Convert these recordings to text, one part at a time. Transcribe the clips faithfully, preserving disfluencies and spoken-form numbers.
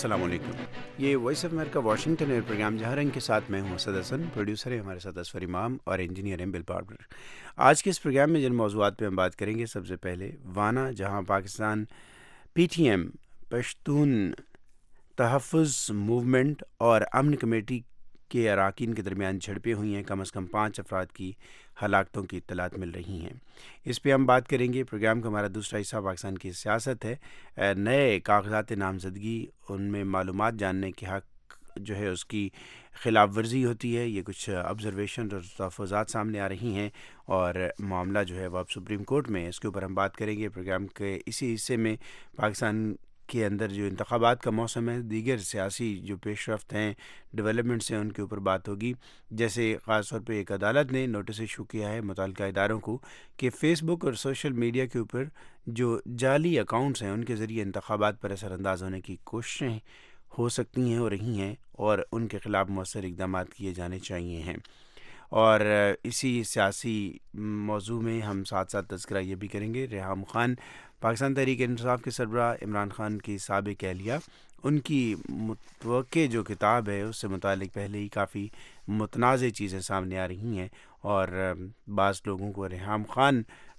السلام علیکم. یہ voice of America Washington air program جہاں رنگ کے ساتھ میں ہوں اسد حسن. پروڈیوسر ہے ہمارے ساتھ اسفر امام اور انجینئر ہیں بل پارڈر. آج کے اس پروگرام میں جن موضوعات پہ ہم بات کریں گے، سب سے پہلے وانا، جہاں Pakistan P T M Pashtun Tahaffuz movement اور امن کمیٹی کے اراکین کے درمیان جھڑپیں ہوئی ہیں. کم از کم پانچ افراد کی ہلاکتوں کی اطلاعات مل رہی ہیں. اس پہ ہم بات کریں گے. پروگرام کا ہمارا دوسرا حصہ پاکستان کی سیاست ہے. نئے کاغذات نامزدگی، ان میں معلومات جاننے کے حق جو ہے اس کی خلاف ورزی ہوتی ہے. یہ کچھ آبزرویشن اور تحفظات سامنے آ رہی ہیں اور معاملہ جو ہے وہ اب سپریم کورٹ میں ہے. اس کے اوپر ہم بات کریں گے. پروگرام کے اسی حصے میں پاکستان کے اندر جو انتخابات کا موسم ہے، دیگر سیاسی جو پیش رفت ہیں، ڈیولپمنٹس ہیں، ان کے اوپر بات ہوگی. جیسے خاص طور پہ ایک عدالت نے نوٹس ایشو کیا ہے متعلقہ اداروں کو کہ فیس بک اور سوشل میڈیا کے اوپر جو جعلی اکاؤنٹس ہیں ان کے ذریعے انتخابات پر اثر انداز ہونے کی کوششیں ہو سکتی ہیں، ہو رہی ہیں، اور ان کے خلاف مؤثر اقدامات کیے جانے چاہیے ہیں. اور اسی سیاسی موضوع میں ہم ساتھ ساتھ تذکرہ یہ بھی کریں گے. ریحام خان، پاکستان تحریک انصاف کے سربراہ عمران خان کی سابق اہلیہ، ان کی متوقع جو کتاب ہے اس سے متعلق پہلے ہی کافی متنازع چیزیں سامنے آ رہی ہیں، اور بعض لوگوں کو ریحام خان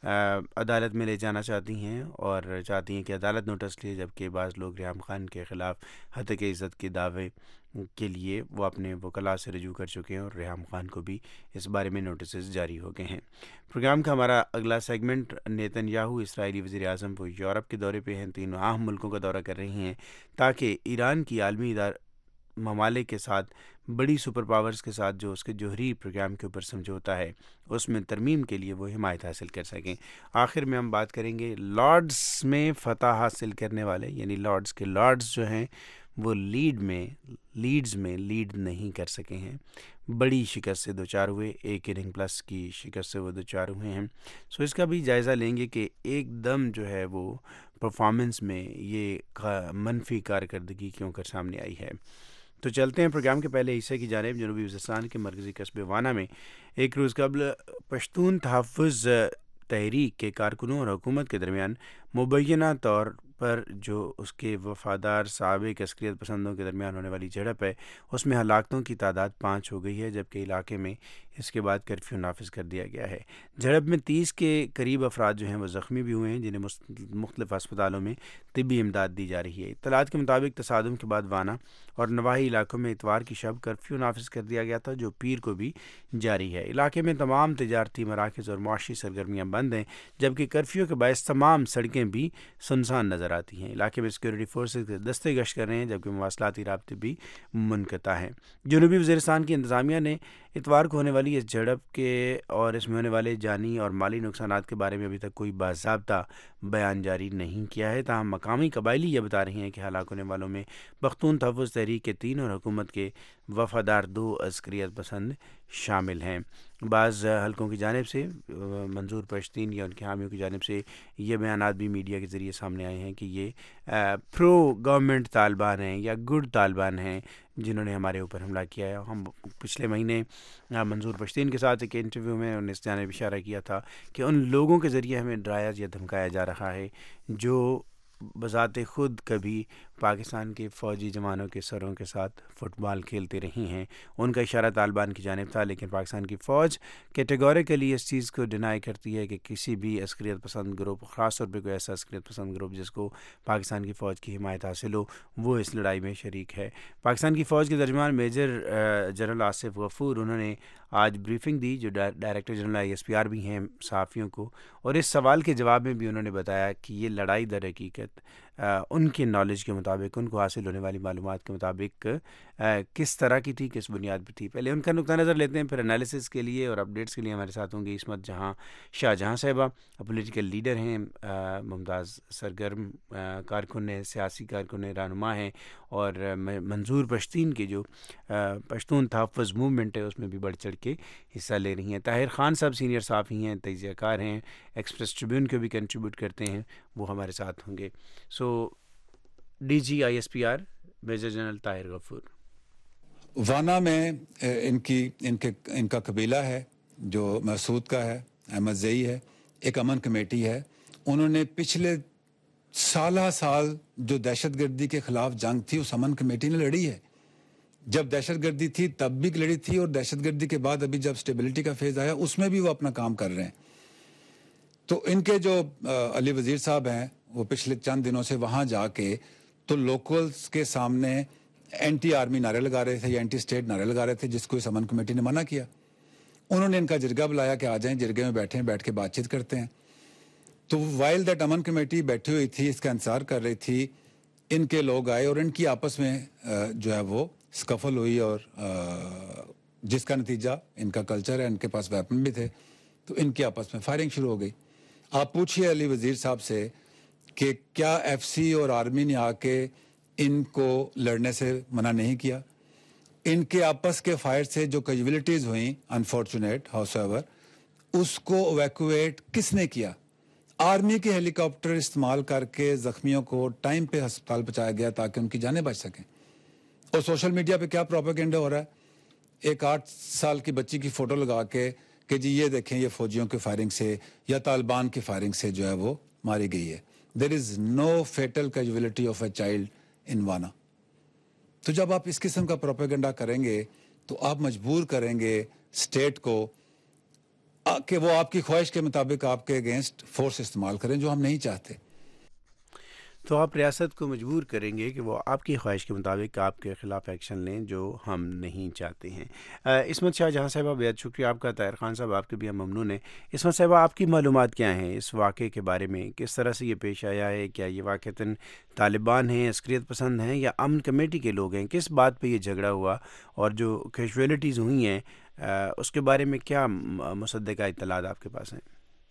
عدالت میں لے جانا چاہتی ہیں اور چاہتی ہیں کہ عدالت نوٹس لے، جبکہ بعض لوگ ریحام خان کے خلاف ہتک عزت کے دعوے کے لیے وہ اپنے وکلاء سے رجوع کر چکے ہیں اور ریحام خان کو بھی اس بارے میں نوٹسز جاری ہو گئے ہیں. پروگرام کا ہمارا اگلا سیگمنٹ، نیتن یاہو اسرائیلی وزیر اعظم وہ یورپ کے دورے پہ ہیں. تینوں اہم ملکوں کا دورہ کر رہی ہیں تاکہ ایران کی عالمی ادار ممالک کے ساتھ، بڑی سپر پاورز کے ساتھ جو اس کے جوہری پروگرام کے اوپر سمجھوتا ہے اس میں ترمیم کے لیے وہ حمایت حاصل کر سکیں. آخر میں ہم بات کریں گے لارڈز میں فتح حاصل کرنے والے، یعنی لارڈز کے لارڈز جو ہیں وہ لیڈ میں لیڈز میں لیڈ نہیں کر سکے ہیں، بڑی شکست سے دوچار ہوئے. ایک اننگ پلس کی شکست سے وہ دوچار ہوئے ہیں. سو اس کا بھی جائزہ لیں گے کہ ایک دم جو ہے وہ پرفارمنس میں یہ منفی کارکردگی کیوں کر سامنے آئی ہے. تو چلتے ہیں پروگرام کے پہلے حصے کی جانب. جنوبی وزیرستان کے مرکزی قصبے وانا میں ایک روز قبل پشتون تحفظ تحریک کے کارکنوں اور حکومت کے درمیان مبینہ طور پر جو اس کے وفادار سابق عسکریت پسندوں کے درمیان ہونے والی جھڑپ ہے، اس میں ہلاکتوں کی تعداد پانچ ہو گئی ہے، جبکہ علاقے میں اس کے بعد کرفیو نافذ کر دیا گیا ہے. جھڑپ میں تیس کے قریب افراد جو ہیں وہ زخمی بھی ہوئے ہیں، جنہیں مختلف اسپتالوں میں طبی امداد دی جا رہی ہے. اطلاعات کے مطابق تصادم کے بعد وانا اور نواحی علاقوں میں اتوار کی شب کرفیو نافذ کر دیا گیا تھا، جو پیر کو بھی جاری ہے. علاقے میں تمام تجارتی مراکز اور معاشی سرگرمیاں بند ہیں، جبکہ کرفیو کے باعث تمام سڑکیں بھی سنسان نظر آتی ہیں. علاقے میں سیکورٹی فورسز دستے گشت کر رہے ہیں، جبکہ مواصلاتی رابطے بھی منقطع ہیں. جنوبی وزیرستان کی انتظامیہ نے اتوار کو ہونے والی اس جھڑپ کے اور اس میں ہونے والے جانی اور مالی نقصانات کے بارے میں ابھی تک کوئی باضابطہ بیان جاری نہیں کیا ہے. تاہم مقامی قبائلی یہ بتا رہی ہیں کہ ہلاک ہونے والوں میں پختون تحفظ تحریک کے تین اور حکومت کے وفادار دو عسکریت پسند شامل ہیں. بعض حلقوں کی جانب سے منظور پشتین یا ان کے حامیوں کی جانب سے یہ بیانات بھی میڈیا کے ذریعے سامنے آئے ہیں کہ یہ پرو گورنمنٹ طالبان ہیں یا گڈ طالبان ہیں جنہوں نے ہمارے اوپر حملہ کیا ہے. ہم پچھلے مہینے منظور پشتین کے ساتھ ایک انٹرویو میں انہوں نے اس جانب اشارہ کیا تھا کہ ان لوگوں کے ذریعے ہمیں ڈرایا یا دھمکایا جا رہا ہے جو بذات خود کبھی پاکستان کے فوجی جوانوں کے سروں کے ساتھ فٹ بال کھیلتے رہی ہیں. ان کا اشارہ طالبان کی جانب تھا، لیکن پاکستان کی فوج کیٹیگوریکلی اس چیز کو ڈینائی کرتی ہے کہ کسی بھی عسکریت پسند گروپ، خاص طور پہ کوئی ایسا عسکریت پسند گروپ جس کو پاکستان کی فوج کی حمایت حاصل ہو، وہ اس لڑائی میں شریک ہے. پاکستان کی فوج کے ترجمان میجر جنرل آصف غفور، انہوں نے آج بریفنگ دی، جو director general I S P R بھی ہیں، صحافیوں کو، اور اس سوال کے جواب میں بھی انہوں نے بتایا کہ یہ لڑائی در حقیقت ان کے نالج کے مطابق، ان کو حاصل ہونے والی معلومات کے مطابق کس طرح کی تھی، کس بنیاد پہ تھی. پہلے ان کا نقطہ نظر لیتے ہیں، پھر انالیسس کے لیے اور اپڈیٹس کے لیے ہمارے ساتھ ہوں گے عصمت جہاں شاہ جہاں صاحبہ، پولیٹیکل لیڈر ہیں، ممتاز سرگرم کارکن ہیں، سیاسی کارکن ہیں، رہنما ہیں، اور منظور پشتین کے جو پشتون تحفظ موومنٹ ہے اس میں بھی بڑھ چڑھ کے حصہ لے رہی ہیں. طاہر خان صاحب سینئر صحافی ہیں، تجزیہ کار ہیں، ایکسپریس ٹریبیون کو بھی کنٹریبیوٹ کرتے ہیں، وہ ہمارے ساتھ ہوں گے. So D G I S P R major general Tahir Ghafoor. Wana میں ان کی ان کے ان کا قبیلہ ہے جو مسعود کا ہے، احمد زئی ہے، ایک امن کمیٹی ہے. انہوں نے پچھلے سالہ سال جو دہشت گردی کے خلاف جنگ تھی اس امن کمیٹی نے لڑی ہے. جب دہشت گردی تھی تب بھی لڑی تھی, اور دہشت گردی کے بعد ابھی جب سٹیبلٹی کا فیز آیا اس میں بھی وہ اپنا کام کر رہے ہیں. تو ان کے جو علی وزیر صاحب ہیں وہ پچھلے چند دنوں سے وہاں جا کے تو لوکلز کے سامنے اینٹی آرمی نعرے لگا رہے تھے یا اینٹی اسٹیٹ نعرے لگا رہے تھے, جس کو اس امن کمیٹی نے منع کیا. انہوں نے ان کا جرگہ بلایا کہ آ جائیں, جرگے میں بیٹھیں, بیٹھ کے بات چیت کرتے ہیں. تو وائل دیٹ امن کمیٹی بیٹھی ہوئی تھی, اس کا انتظار کر رہی تھی, ان کے لوگ آئے اور ان کی آپس میں جو ہے وہ سکفل ہوئی, اور جس کا نتیجہ ان کا کلچر ہے, ان کے پاس ویپن بھی تھے, تو ان کی آپس میں فائرنگ شروع ہو گئی. آپ پوچھئے علی وزیر صاحب سے کہ کیا ایف سی اور آرمی نے آ کے ان کو لڑنے سے منع نہیں کیا. ان کے آپس کے فائر سے جو کیجویلٹیز ہوئیں انفارچونیٹ ہاؤس ایور, اس کو ایویکویٹ کس نے کیا؟ آرمی کے ہیلی کاپٹر استعمال کر کے زخمیوں کو ٹائم پہ ہسپتال پہنچایا گیا تاکہ ان کی جانیں بچ سکیں. اور سوشل میڈیا پہ کیا پروپیگنڈا ہو رہا ہے, ایک آٹھ سال کی بچی کی فوٹو لگا کے کہ جی یہ دیکھیں یہ فوجیوں کی فائرنگ سے یا طالبان کی فائرنگ سے جو ہے وہ ماری گئی ہے. There is no fatal casualty of a child in Wana. تو جب آپ اس قسم کا پروپیگنڈا کریں گے تو آپ مجبور کریں گے اسٹیٹ کو کہ وہ آپ کی خواہش کے مطابق آپ کے اگینسٹ فورس استعمال کریں, جو ہم نہیں چاہتے. تو آپ ریاست کو مجبور کریں گے کہ وہ آپ کی خواہش کے مطابق آپ کے خلاف ایکشن لیں, جو ہم نہیں چاہتے ہیں. عصمت شاہ جہاں صاحبہ, بہت شکریہ آپ کا. طاہر خان صاحب, آپ کے بھی ہم ممنون ہیں. عصمت صاحبہ, آپ کی معلومات کیا ہیں اس واقعے کے بارے میں؟ کس طرح سے یہ پیش آیا ہے؟ کیا یہ واقعتاً طالبان ہیں, عسکریت پسند ہیں, یا امن کمیٹی کے لوگ ہیں؟ کس بات پہ یہ جھگڑا ہوا, اور جو کیجویلٹیز ہوئی ہیں اس کے بارے میں کیا مصدقہ اطلاعات آپ کے پاس ہیں؟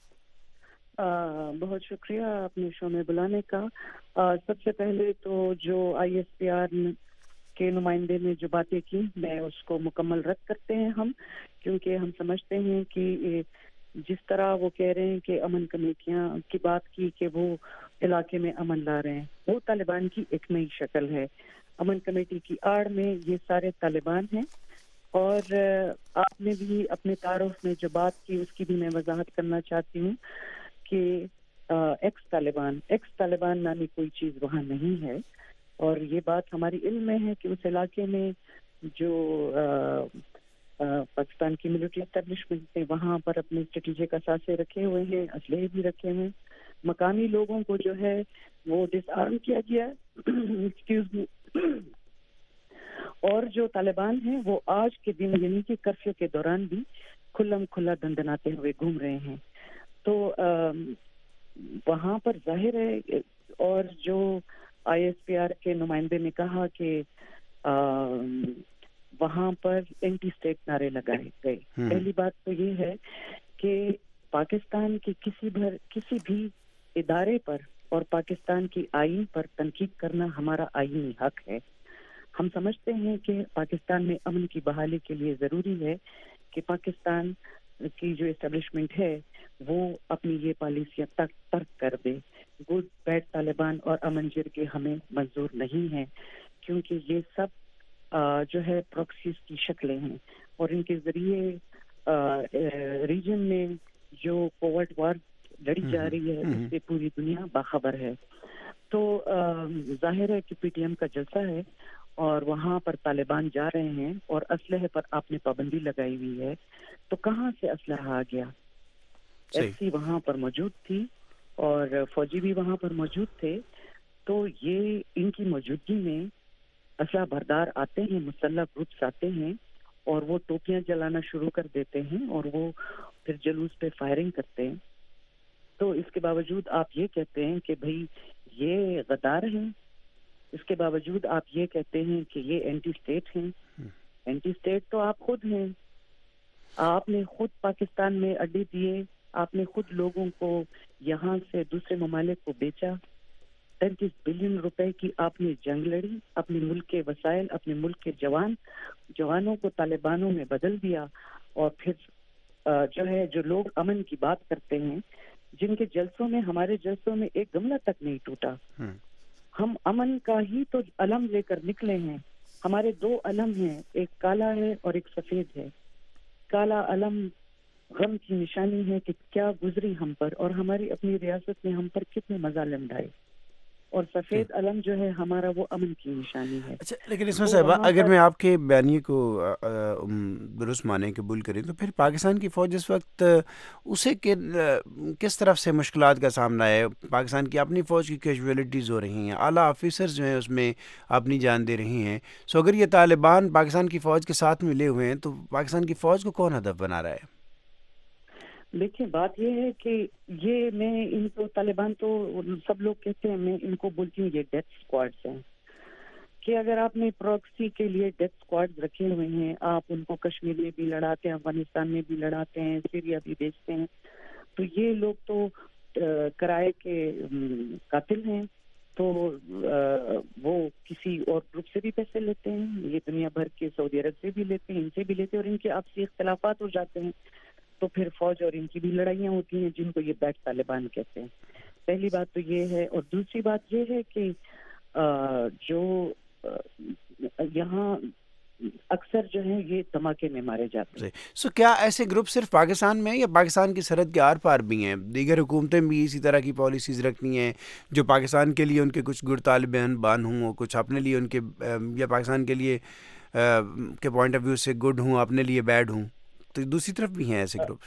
آ, بہت شکریہ اپنے شو میں بلانے کا. آ, سب سے پہلے تو جو آئی ایس پی آر کے نمائندے نے جو باتیں کی, میں اس کو مکمل رد کرتے ہیں ہم, کیونکہ ہم سمجھتے ہیں کہ جس طرح وہ کہہ رہے ہیں کہ امن کمیٹیاں کی بات کی کہ وہ علاقے میں امن لا رہے ہیں, وہ طالبان کی ایک نئی شکل ہے. امن کمیٹی کی آڑ میں یہ سارے طالبان ہیں. اور آپ نے بھی اپنے تعارف میں جو بات کی اس کی بھی میں وضاحت کرنا چاہتی ہوں کہ ایکس طالبان ایکس طالبان نامی کوئی چیز وہاں نہیں ہے. اور یہ بات ہماری علم میں ہے کہ اس علاقے میں جو آ, آ, پاکستان کی ملٹری اسٹیبلشمنٹ نے وہاں پر اپنے اسٹریٹجک اثاثے رکھے ہوئے ہیں, اسلحے بھی رکھے ہوئے ہیں. مقامی لوگوں کو جو ہے وہ ڈس آرم کیا گیا ایکسکیوز می. اور جو طالبان ہیں وہ آج کے دن یعنی کہ کرفیو کے دوران بھی کھلم کھلا دندناتے ہوئے گھوم رہے ہیں. تو وہاں پر ظاہر ہے, اور جو آئی ایس پی آر کے نمائندے نے کہا کہ وہاں پر اینٹی اسٹیٹ نعرے لگائے گئے. پہلی بات تو یہ ہے کہ پاکستان کے کسی بھر کسی بھی ادارے پر اور پاکستان کی آئین پر تنقید کرنا ہمارا آئینی حق ہے. ہم سمجھتے ہیں کہ پاکستان میں امن کی بحالی کے لیے ضروری ہے کہ پاکستان کی جو اسٹیبلشمنٹ ہے وہ اپنی یہ پالیسیاں تک ترک کر دے. گڈ بیڈ طالبان اور امن جرگے ہمیں منظور نہیں ہیں, کیونکہ یہ سب جو ہے پروکسیز کی شکلیں ہیں, اور ان کے ذریعے ریجن میں جو کوورٹ وار لڑی جا رہی ہے اس سے پوری دنیا باخبر ہے. تو ظاہر ہے کہ پی ٹی ایم کا جلسہ ہے اور وہاں پر طالبان جا رہے ہیں اور اسلحے پر آپ نے پابندی لگائی ہوئی ہے. تو کہاں سے اسلحہ آ گیا؟ ایف سی وہاں پر موجود تھی اور فوجی بھی وہاں پر موجود تھے. تو یہ ان کی موجودگی میں اسلحہ بردار آتے ہیں, مسلح گروپس آتے ہیں اور وہ ٹوپیاں جلانا شروع کر دیتے ہیں اور وہ پھر جلوس پہ فائرنگ کرتے ہیں. تو اس کے باوجود آپ یہ کہتے ہیں کہ بھئی یہ غدار ہیں, اس کے باوجود آپ یہ کہتے ہیں کہ یہ اینٹی اسٹیٹ ہیں. اینٹی اسٹیٹ تو آپ خود ہیں. آپ نے خود پاکستان میں اڈے دیے, آپ نے خود لوگوں کو یہاں سے دوسرے ممالک کو بیچا. تینتیس بلین روپے کی آپ نے جنگ لڑی, اپنے ملک کے وسائل, اپنے ملک کے جوان جوانوں کو طالبانوں میں بدل دیا. اور پھر جو ہے جو لوگ امن کی بات کرتے ہیں, جن کے جلسوں میں ہمارے جلسوں میں ایک گملہ تک نہیں ٹوٹا. ہم امن کا ہی تو علم لے کر نکلے ہیں. ہمارے دو علم ہیں, ایک کالا ہے اور ایک سفید ہے. کالا علم غم کی نشانی ہے کہ کیا گزری ہم پر, اور ہماری اپنی ریاست نے ہم پر کتنے مظالم ڈھائے. اور سفید علم جو ہے ہمارا وہ امن کی نشانی ہے. اچھا لیکن اس میں صاحبہ اگر میں آپ کے بیانیے کو درست مانیں قبول کریں تو پھر پاکستان کی فوج اس وقت اسے کس طرف سے مشکلات کا سامنا ہے؟ پاکستان کی اپنی فوج کی کیجویلٹیز ہو رہی ہیں، اعلیٰ آفیسرز جو ہیں اس میں اپنی جان دے رہی ہیں. سو اگر یہ طالبان پاکستان کی فوج کے ساتھ ملے ہوئے ہیں تو پاکستان کی فوج کو کون ہدف بنا رہا ہے؟ دیکھیں بات یہ ہے کہ یہ میں ان کو طالبان تو سب لوگ کہتے ہیں، میں ان کو بولتی ہوں یہ ڈیتھ اسکواڈز ہیں کہ اگر آپ نے پروکسی کے لیے ڈیتھ اسکواڈز رکھے ہوئے ہیں، آپ ان کو کشمیر میں بھی لڑاتے ہیں، افغانستان میں بھی لڑاتے ہیں، سیریا بھی بیچتے ہیں، تو یہ لوگ تو کرائے کے قاتل ہیں. تو وہ کسی اور گروپ سے بھی پیسے لیتے ہیں، یہ دنیا بھر کے سعودی عرب سے بھی لیتے ہیں، ان سے بھی لیتے ہیں، اور ان کے آپسی اختلافات ہو جاتے ہیں تو پھر فوج اور ان کی بھی لڑائیاں ہوتی ہیں جن کو یہ بیٹ طالبان کہتے ہیں. پہلی بات تو یہ ہے. اور دوسری بات یہ ہے کہ جو یہاں اکثر جو ہیں یہ دھماکے میں مارے جاتے ہیں. سو کیا ایسے گروپ صرف پاکستان میں یا پاکستان کی سرحد کے آر پار بھی ہیں؟ دیگر حکومتیں بھی اسی طرح کی پالیسیز رکھتی ہیں جو پاکستان کے لیے ان کے کچھ گر طالبان بان ہوں، کچھ اپنے لیے ان کے یا پاکستان کے لیے کے پوائنٹ آف ویو سے گڈ ہوں، اپنے لیے بیڈ ہوں، تو دوسری طرف بھی ہیں ایسے گروپس؟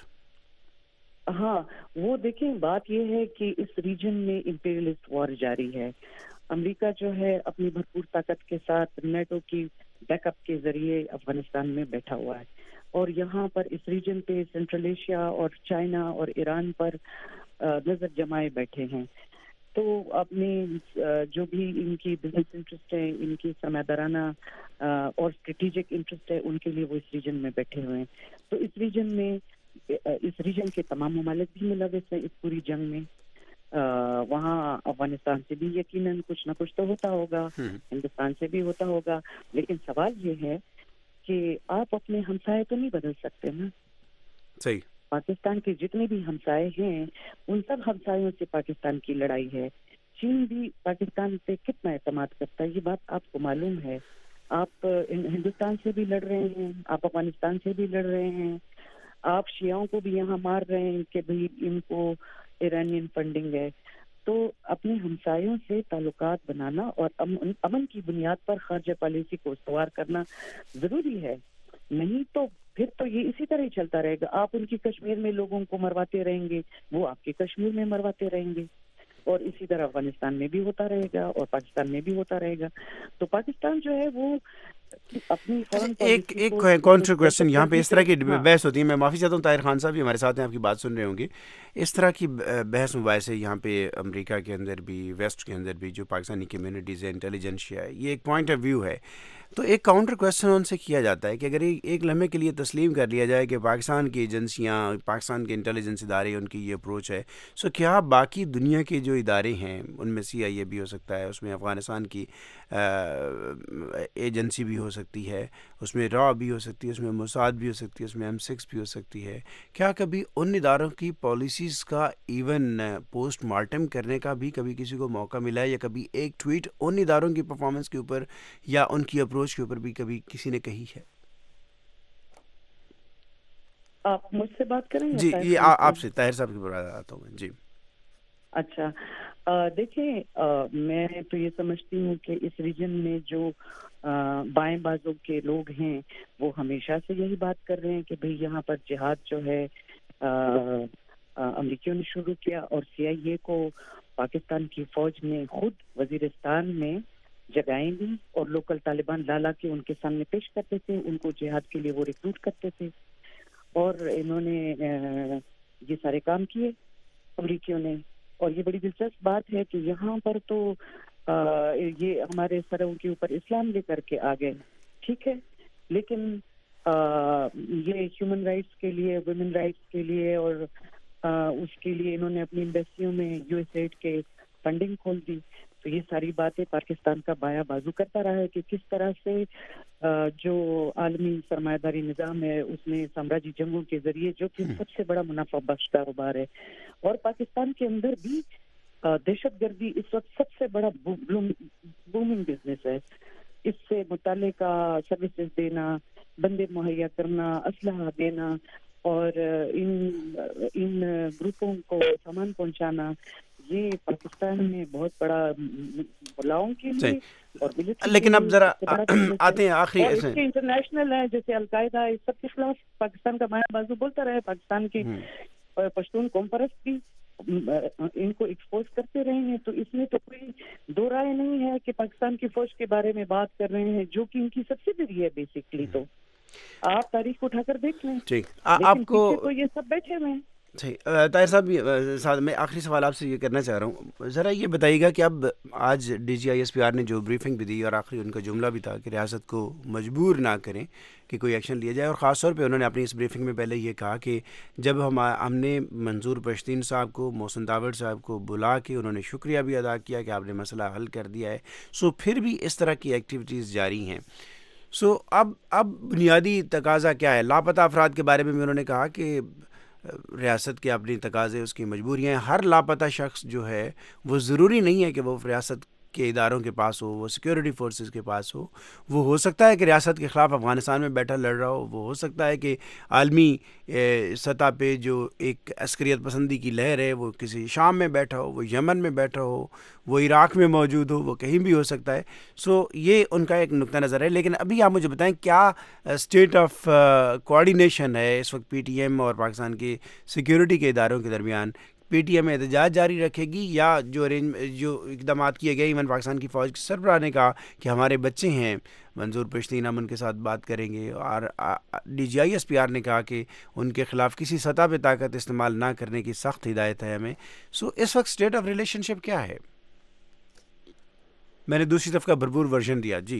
ہاں وہ دیکھیں بات یہ ہے کہ اس ریجن میں امپیریلسٹ وار جاری ہے. امریکہ جو ہے اپنی بھرپور طاقت کے ساتھ نیٹو کی بیک اپ کے ذریعے افغانستان میں بیٹھا ہوا ہے، اور یہاں پر اس ریجن پہ سینٹرل ایشیا اور چائنا اور ایران پر نظر جمائے بیٹھے ہیں. تو اپنے جو بھی ان کی بزنس انٹرسٹ ہے، ان کی سرمایہ دارانہ اور اسٹریٹجک انٹرسٹ ہے، ان کے لیے وہ اس ریجن میں بیٹھے ہوئے ہیں. تو اس ریجن میں اس ریجن کے تمام ممالک بھی ملوث ہیں اس پوری جنگ میں. وہاں افغانستان سے بھی یقیناً کچھ نہ کچھ تو ہوتا ہوگا، ہندوستان سے بھی ہوتا ہوگا، لیکن سوال یہ ہے کہ آپ اپنے ہمسائے تو نہیں بدل سکتے نا. صحیح. پاکستان کے جتنے بھی ہمسائے ہیں ان سب ہمسایوں سے پاکستان کی لڑائی ہے. چین بھی پاکستان پہ کتنا اعتماد کرتا ہے، یہ بات آپ کو معلوم ہے. آپ ہندوستان سے بھی لڑ رہے ہیں، آپ افغانستان سے بھی لڑ رہے ہیں، آپ شیعوں کو بھی یہاں مار رہے ہیں کہ بھئی ان کو ایرانین فنڈنگ ہے. تو اپنے ہمسایوں سے تعلقات بنانا اور امن امن کی بنیاد پر خارجہ پالیسی کو استوار کرنا ضروری ہے. نہیں تو پھر تو یہ اسی طرح ہی چلتا رہے گا. آپ ان کی کشمیر میں لوگوں کو مرواتے رہیں گے، وہ آپ کی کشمیر میں مرواتے رہیں گے، اور اسی طرح افغانستان میں بھی ہوتا رہے گا اور پاکستان میں بھی ہوتا رہے گا. تو پاکستان جو ہے وہ اپنی فورن ایک ایک کانٹر کویسچن یہاں پہ اس طرح کی بحث ہوتی ہے. میں معافی چاہتا ہوں، طاہر خان صاحب بھی ہمارے ساتھ ہیں، آپ کی بات سن رہے ہوں گے. اس طرح کی بحث مباحث ہے یہاں پہ امریکہ کے اندر بھی، ویسٹ کے اندر بھی، جو پاکستانی کمیونٹیز ہے، انٹیلیجنشیا ہے، یہ ایک پوائنٹ آف ویو ہے. تو ایک کاؤنٹر کویسچن ان سے کیا جاتا ہے کہ اگر ایک لمحے کے لیے تسلیم کر لیا جائے کہ پاکستان کی ایجنسیاں، پاکستان کے انٹیلیجنس ادارے، ان کی یہ اپروچ ہے، سو کیا باقی دنیا کے جو ادارے ہیں ان میں سی آئی اے بھی ہو سکتا ہے، اس میں افغانستان کی ایجنسی بھی ہو سکتی ہے، اس میں را بھی ہو سکتی ہے، اس میں موساد بھی ہو سکتی ہے، اس میں ایم سکس بھی ہو سکتی ہے، کیا کبھی ان اداروں کی پالیسیز کا ایون پوسٹ مارٹم کرنے کا بھی کبھی کسی کو موقع ملا ہے، یا کبھی ایک ٹویٹ ان اداروں کی پرفارمنس کے اوپر یا ان کی اپروچ کے اوپر بھی کبھی کسی نے کہی ہے؟ آپ مجھ سے بات کریں گے؟ جی یہ آپ سے، طاہر صاحب کی بات آتا ہوں جی. اچھا دیکھیں، میں تو یہ سمجھتی ہوں کہ اس ریجن میں جو بائیں بازوں کے لوگ ہیں وہ ہمیشہ سے یہی بات کر رہے ہیں کہ بھئی یہاں پر جہاد جو ہے امریکیوں نے شروع کیا، اور سی آئی اے کو پاکستان کی فوج نے خود وزیرستان میں جگہیں دی اور لوکل طالبان لالا کے ان کے سامنے پیش کرتے تھے، ان کو جہاد کے لیے وہ ریکروٹ کرتے تھے، اور انہوں نے یہ سارے کام کیے امریکیوں نے. اور یہ بڑی دلچسپ بات ہے کہ یہاں پر تو یہ ہمارے سروں کے اوپر اسلام لے کر کے آ گئے، ٹھیک ہے، لیکن یہ ہیومن رائٹس کے لیے، ویمن رائٹس کے لیے، اور اس کے لیے انہوں نے اپنی ایمبیسیوں میں یو ایس ایڈ کے فنڈنگ کھول دی. تو یہ ساری باتیں پاکستان کا بایاں بازو کرتا رہا ہے کہ کس طرح سے جو عالمی سرمایہ داری نظام ہے اس میں سامراجی جنگوں کے ذریعے جو کہ سب سے بڑا منافع بخش کاروبار ہے، اور پاکستان کے اندر بھی دہشت گردی اس وقت سب سے بڑا بومنگ بزنس ہے. اس سے متعلقہ سروسز دینا، بندے مہیا کرنا، اسلحہ دینا، اور ان ان گروپوں کو سامان پہنچانا، یہ پاکستان میں بہت بڑا ملاؤں کے لیے اور ملٹری، لیکن اب ذرا آتے ہیں آخری ایسے انٹرنیشنل ہے جیسے القاعدہ، اس سب کے خلاف پاکستان کا بایاں بازو بولتا رہے. پاکستان کی پشتون قوم پرست بھی ان کو ایکسپوز کرتے رہے ہیں. تو اس میں تو کوئی دو رائے نہیں ہے کہ پاکستان کی فوج کے بارے میں بات کر رہے ہیں جو کہ ان کی سبسڈری ہے بیسکلی. تو آپ تاریخ اٹھا کر دیکھ لیں. ٹھیک، آپ کو تو یہ سب بیٹھے ہوئے ہیں. صحیح. طاہر صاحب ساتھ میں آخری سوال آپ سے یہ کرنا چاہ رہا ہوں، ذرا یہ بتائیے گا کہ اب آج D G I S P R نے جو بریفنگ بھی دی اور آخری ان کا جملہ بھی تھا کہ ریاست کو مجبور نہ کریں کہ کوئی ایکشن لیا جائے، اور خاص طور پہ انہوں نے اپنی اس بریفنگ میں پہلے یہ کہا کہ جب ہم ہم نے منظور پشتین صاحب کو، محسن داوڑ صاحب کو بلا کے انہوں نے شکریہ بھی ادا کیا کہ آپ نے مسئلہ حل کر دیا ہے، سو پھر بھی اس طرح کی ایکٹیویٹیز جاری ہیں. سو اب اب بنیادی تقاضا کیا ہے؟ لاپتہ افراد کے بارے میں بھی انہوں نے کہا کہ ریاست کے اپنی تقاضے، اس کی مجبوریاں ہیں. ہر لاپتہ شخص جو ہے وہ ضروری نہیں ہے کہ وہ ریاست کے اداروں کے پاس ہو، وہ سیکیورٹی فورسز کے پاس ہو. وہ ہو سکتا ہے کہ ریاست کے خلاف افغانستان میں بیٹھا لڑ رہا ہو، وہ ہو سکتا ہے کہ عالمی سطح پہ جو ایک عسکریت پسندی کی لہر ہے وہ کسی شام میں بیٹھا ہو، وہ یمن میں بیٹھا ہو، وہ عراق میں موجود ہو، وہ کہیں بھی ہو سکتا ہے. سو یہ ان کا ایک نقطہ نظر ہے. لیکن ابھی آپ مجھے بتائیں کیا اسٹیٹ آف کوآرڈینیشن ہے اس وقت پی ٹی ایم اور پاکستان کے سیکیورٹی کے اداروں کے درمیان؟ پی ٹی ایم احتجاج جاری رکھے گی یا جو ارینج جو اقدامات کیے گئے، ایون پاکستان کی فوج کے سربراہ نے کہا کہ ہمارے بچے ہیں منظور پشتین، ہم ان کے ساتھ بات کریں گے، اور D G I S P R نے کہا کہ ان کے خلاف کسی سطح پہ طاقت استعمال نہ کرنے کی سخت ہدایت ہے ہمیں. سو اس وقت اسٹیٹ آف ریلیشن شپ کیا ہے؟ میں نے دوسری طرف کا بھرپور ورژن دیا. جی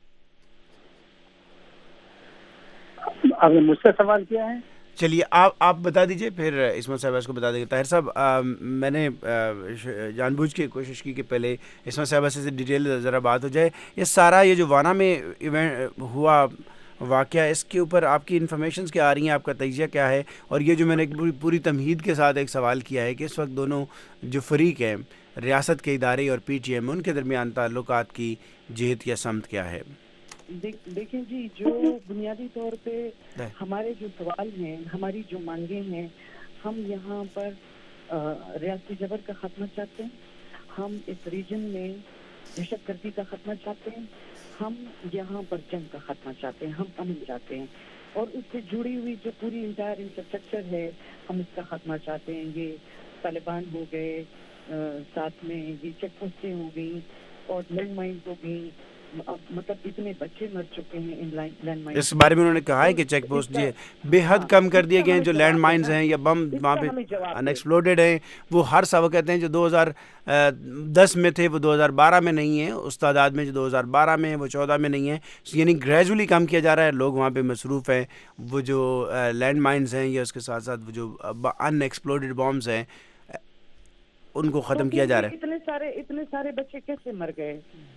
آپ نے مجھ سے سوال کیا ہے؟ چلیے آپ آپ بتا دیجئے، پھر عصمت صاحبہ اس کو بتا دیں گے. طاہر صاحب میں نے جان بوجھ کے کوشش کی کہ پہلے عصمت صاحبہ سے ڈیٹیل ذرا بات ہو جائے. یہ سارا یہ جو وانا میں ایونٹ ہوا واقعہ، اس کے اوپر آپ کی انفارمیشنز کیا آ رہی ہیں، آپ کا تجزیہ کیا ہے؟ اور یہ جو میں نے پوری پوری تمہید کے ساتھ ایک سوال کیا ہے کہ اس وقت دونوں جو فریق ہیں، ریاست کے ادارے اور پی ٹی ایم، ان کے درمیان تعلقات کی جہت یا سمت کیا ہے؟ دیکھیں جی، جو بنیادی طور پہ ہمارے جو سوال ہیں، ہماری جو مانگیں ہیں، ہم یہاں پر ریاستی جبر کا خاتمہ چاہتے ہیں، ہم اس ریجن میں دہشت گردی کا خاتمہ چاہتے ہیں، ہم یہاں پر جنگ کا خاتمہ چاہتے ہیں، ہم امن چاہتے ہیں، اور اس سے جڑی ہوئی جو پوری انٹائر انفراسٹرکچر ہے ہم اس کا خاتمہ چاہتے ہیں. یہ طالبان ہو گئے، ساتھ میں یہ چیک پوسٹیں ہو گئیں اور لینڈ مائنز ہو گئیں، مطلب اتنے بچے مر چکے ہیں ان لینڈ مائنز. اس بارے میں انہوں نے کہا ہے کہ چیک پوسٹ جی بے حد کم کر دیے گئے ہیں. جو لینڈ مائنز ہیں یا بم وہاں پہ ان ایکسپلوڈیڈ ہیں، وہ ہر سال وہ کہتے ہیں جو دو ہزار دس میں تھے وہ دو ہزار بارہ میں نہیں ہیں، اس تعداد میں جو دو ہزار بارہ میں وہ چودہ میں نہیں ہیں. یعنی گریجولی کم کیا جا رہا ہے. لوگ وہاں پہ مصروف ہیں. وہ جو لینڈ مائنز ہیں یا اس کے ساتھ ساتھ وہ جو ان ایکسپلوڈیڈ بامز ہیں ان کو ختم کیا جا رہا ہے. اتنے سارے اتنے سارے بچے کیسے مر گئے؟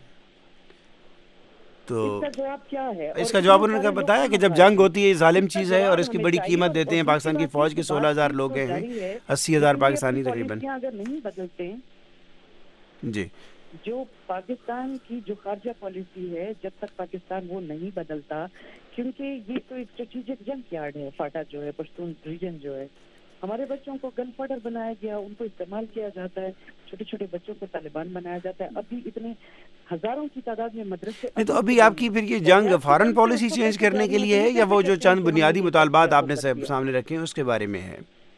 تو اس کا جواب کیا ہے؟ اس کا جواب انہوں نے بتایا کہ جب جنگ ہوتی ہے یہ ظالم چیز ہے اور اس کی بڑی قیمت دیتے ہیں. پاکستان کی فوج کے سولہ ہزار لوگ ہیں، اسی ہزار پاکستانی تقریباً. اگر نہیں بدلتے جی، جو پاکستان کی جو خارجہ پالیسی ہے، جب تک پاکستان وہ نہیں بدلتا، کیونکہ یہ تو ایک اسٹریٹجک جنک یارڈ ہے فاٹا جو ہے، پشتون ریجن جو ہے. ہمارے بچوں کو گن فاڈر بنایا گیا، ان کو استعمال کیا جاتا ہے، چھوٹے چھوٹے بچوں کو طالبان بنایا جاتا ہے. ابھی اتنے ہزاروں کی تعداد میں مدرسے. نہیں تو ابھی آپ کی پھر یہ جنگ فارن پالیسی چینج کرنے کے لیے ہے یا وہ جو چند بنیادی مطالبات آپ نے سامنے رکھے ہیں اس کے بارے میں ہے؟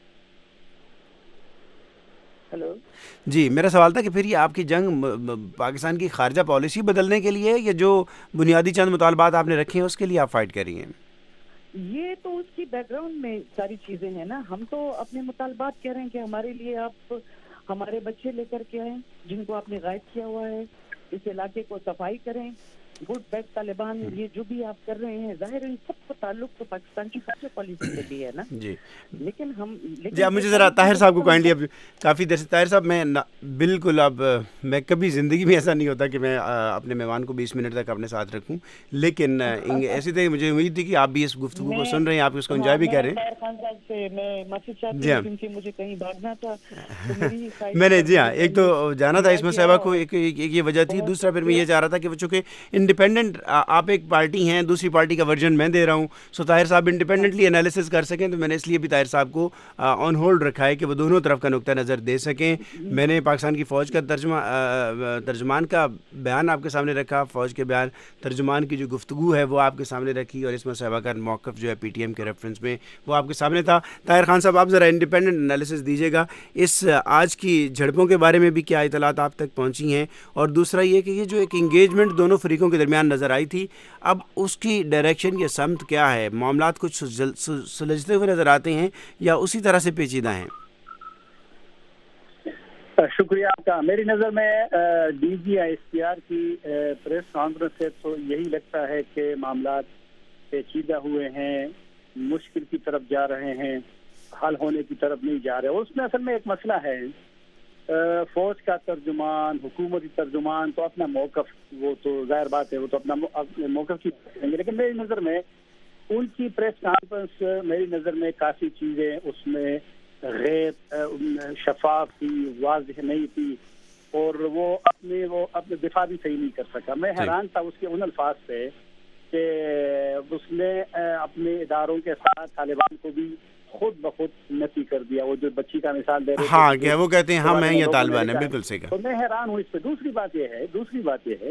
ہلو جی، میرا سوال تھا کہ پھر یہ آپ کی جنگ پاکستان کی خارجہ پالیسی بدلنے کے لیے ہے یا جو بنیادی چند مطالبات آپ نے رکھے ہیں اس کے لیے آپ فائٹ کر رہی ہیں؟ یہ تو اس کی بیک گراؤنڈ میں ساری چیزیں ہیں نا. ہم تو اپنے مطالبات کہہ رہے ہیں کہ ہمارے لیے آپ ہمارے بچے لے کر کے آئیں جن کو آپ نے غائب کیا ہوا ہے، اس علاقے کو صفائی کریں. گڈ بیڈ طالبان یہ جو بھی آپ کر رہے ہیں، ظاہر ان سب کو تعلق تو پاکستان کی خارجہ پالیسی سے بھی ہے نا. جی لیکن ہم جی آپ مجھے ذرا طاہر صاحب کو کائنڈلی اب کافی دیر سے طاہر صاحب میں بالکل اب میں کبھی زندگی میں ایسا نہیں ہوتا کہ میں اپنے مہمان کو بیس منٹ تک اپنے ساتھ رکھوں، لیکن ایسی طرح مجھے امید تھی کہ آپ بھی اس گفتگو کو سن رہے ہیں، آپ اس کو انجوائے بھی کر رہے ہیں. جی ہاں مجھے کہیں بھاگنا تھا میں نے جی ہاں ایک تو جانا تھا عصمت صاحبہ کو، ایک یہ وجہ تھی. دوسرا پھر میں یہ چاہ رہا تھا کہ وہ چونکہ ان इंडिपेंडेंट, आप एक पार्टी हैं, दूसरी पार्टी का वर्जन मैं दे रहा हूँ, सो ताहिर साहब इंडिपेंडेंटली एनालिसिस कर सकें, तो मैंने इसलिए भी ताहिर साहब को ऑन होल्ड रखा है कि वो दोनों तरफ का नुक्ता नज़र दे सकें. मैंने पाकिस्तान की फ़ौज का तर्जमा तर्जमान का बयान आपके सामने रखा, फ़ौज के बयान तर्जमान की जो गुफ्तगू है वो आपके सामने रखी, और इसमें साहबा का मौक़िफ़ जो है पी टी एम के रेफरेंस में वो आपके सामने था. ताहिर खान साहब, आप ज़रा इंडिपेंडेंट एनालिसिस दीजिएगा, इस आज की झड़पों के बारे में भी क्या इतलात आप तक पहुँची हैं, और दूसरा ये कि ये जो एक इंगेजमेंट दोनों फरीकों के दरमियान नज़र आई थी, अब उसकी डायरेक्शन या समत क्या है? मामलात कुछ सुलझते हुए नज़र आते हैं या उसी तरह से पेचीदा हैं? शुक्रिया आपका. मेरी नज़र में D G I S P R की प्रेस कॉन्फ्रेंस से तो यही लगता है कि मामलात पेचीदा हुए हैं, मुश्किल की तरफ जा रहे हैं, हल होने की तरफ नहीं जा रहे. और उसमें असल में एक मसला है, फौज का तर्जुमान, हुकूमती तर्जुमान तो अपना मौक़िफ़, वो तो जाहिर बात है, वो तो अपना मौक़िफ़ की करेंगे, लेकिन मेरी नज़र में उनकी प्रेस कॉन्फ्रेंस मेरी नज़र में काफ़ी चीज़ें उसमें गैर शफाफ थी, वाज़ेह नहीं थी, और वो अपने वो अपने दिफा भी सही नहीं कर सका. मैं हैरान था उसके उन अल्फाज से कि उसने अपने इदारों के साथ तालिबान को भी खुद बखुद नफी कर दिया. वो जो बच्ची का मिसाल दे रहे हाँ, क्या वो कहते हैं हाँ मैं ये तालिबान है, बिल्कुल सही कहा. तो मैं हैरान हूँ इस पे. दूसरी बात ये है दूसरी बात ये है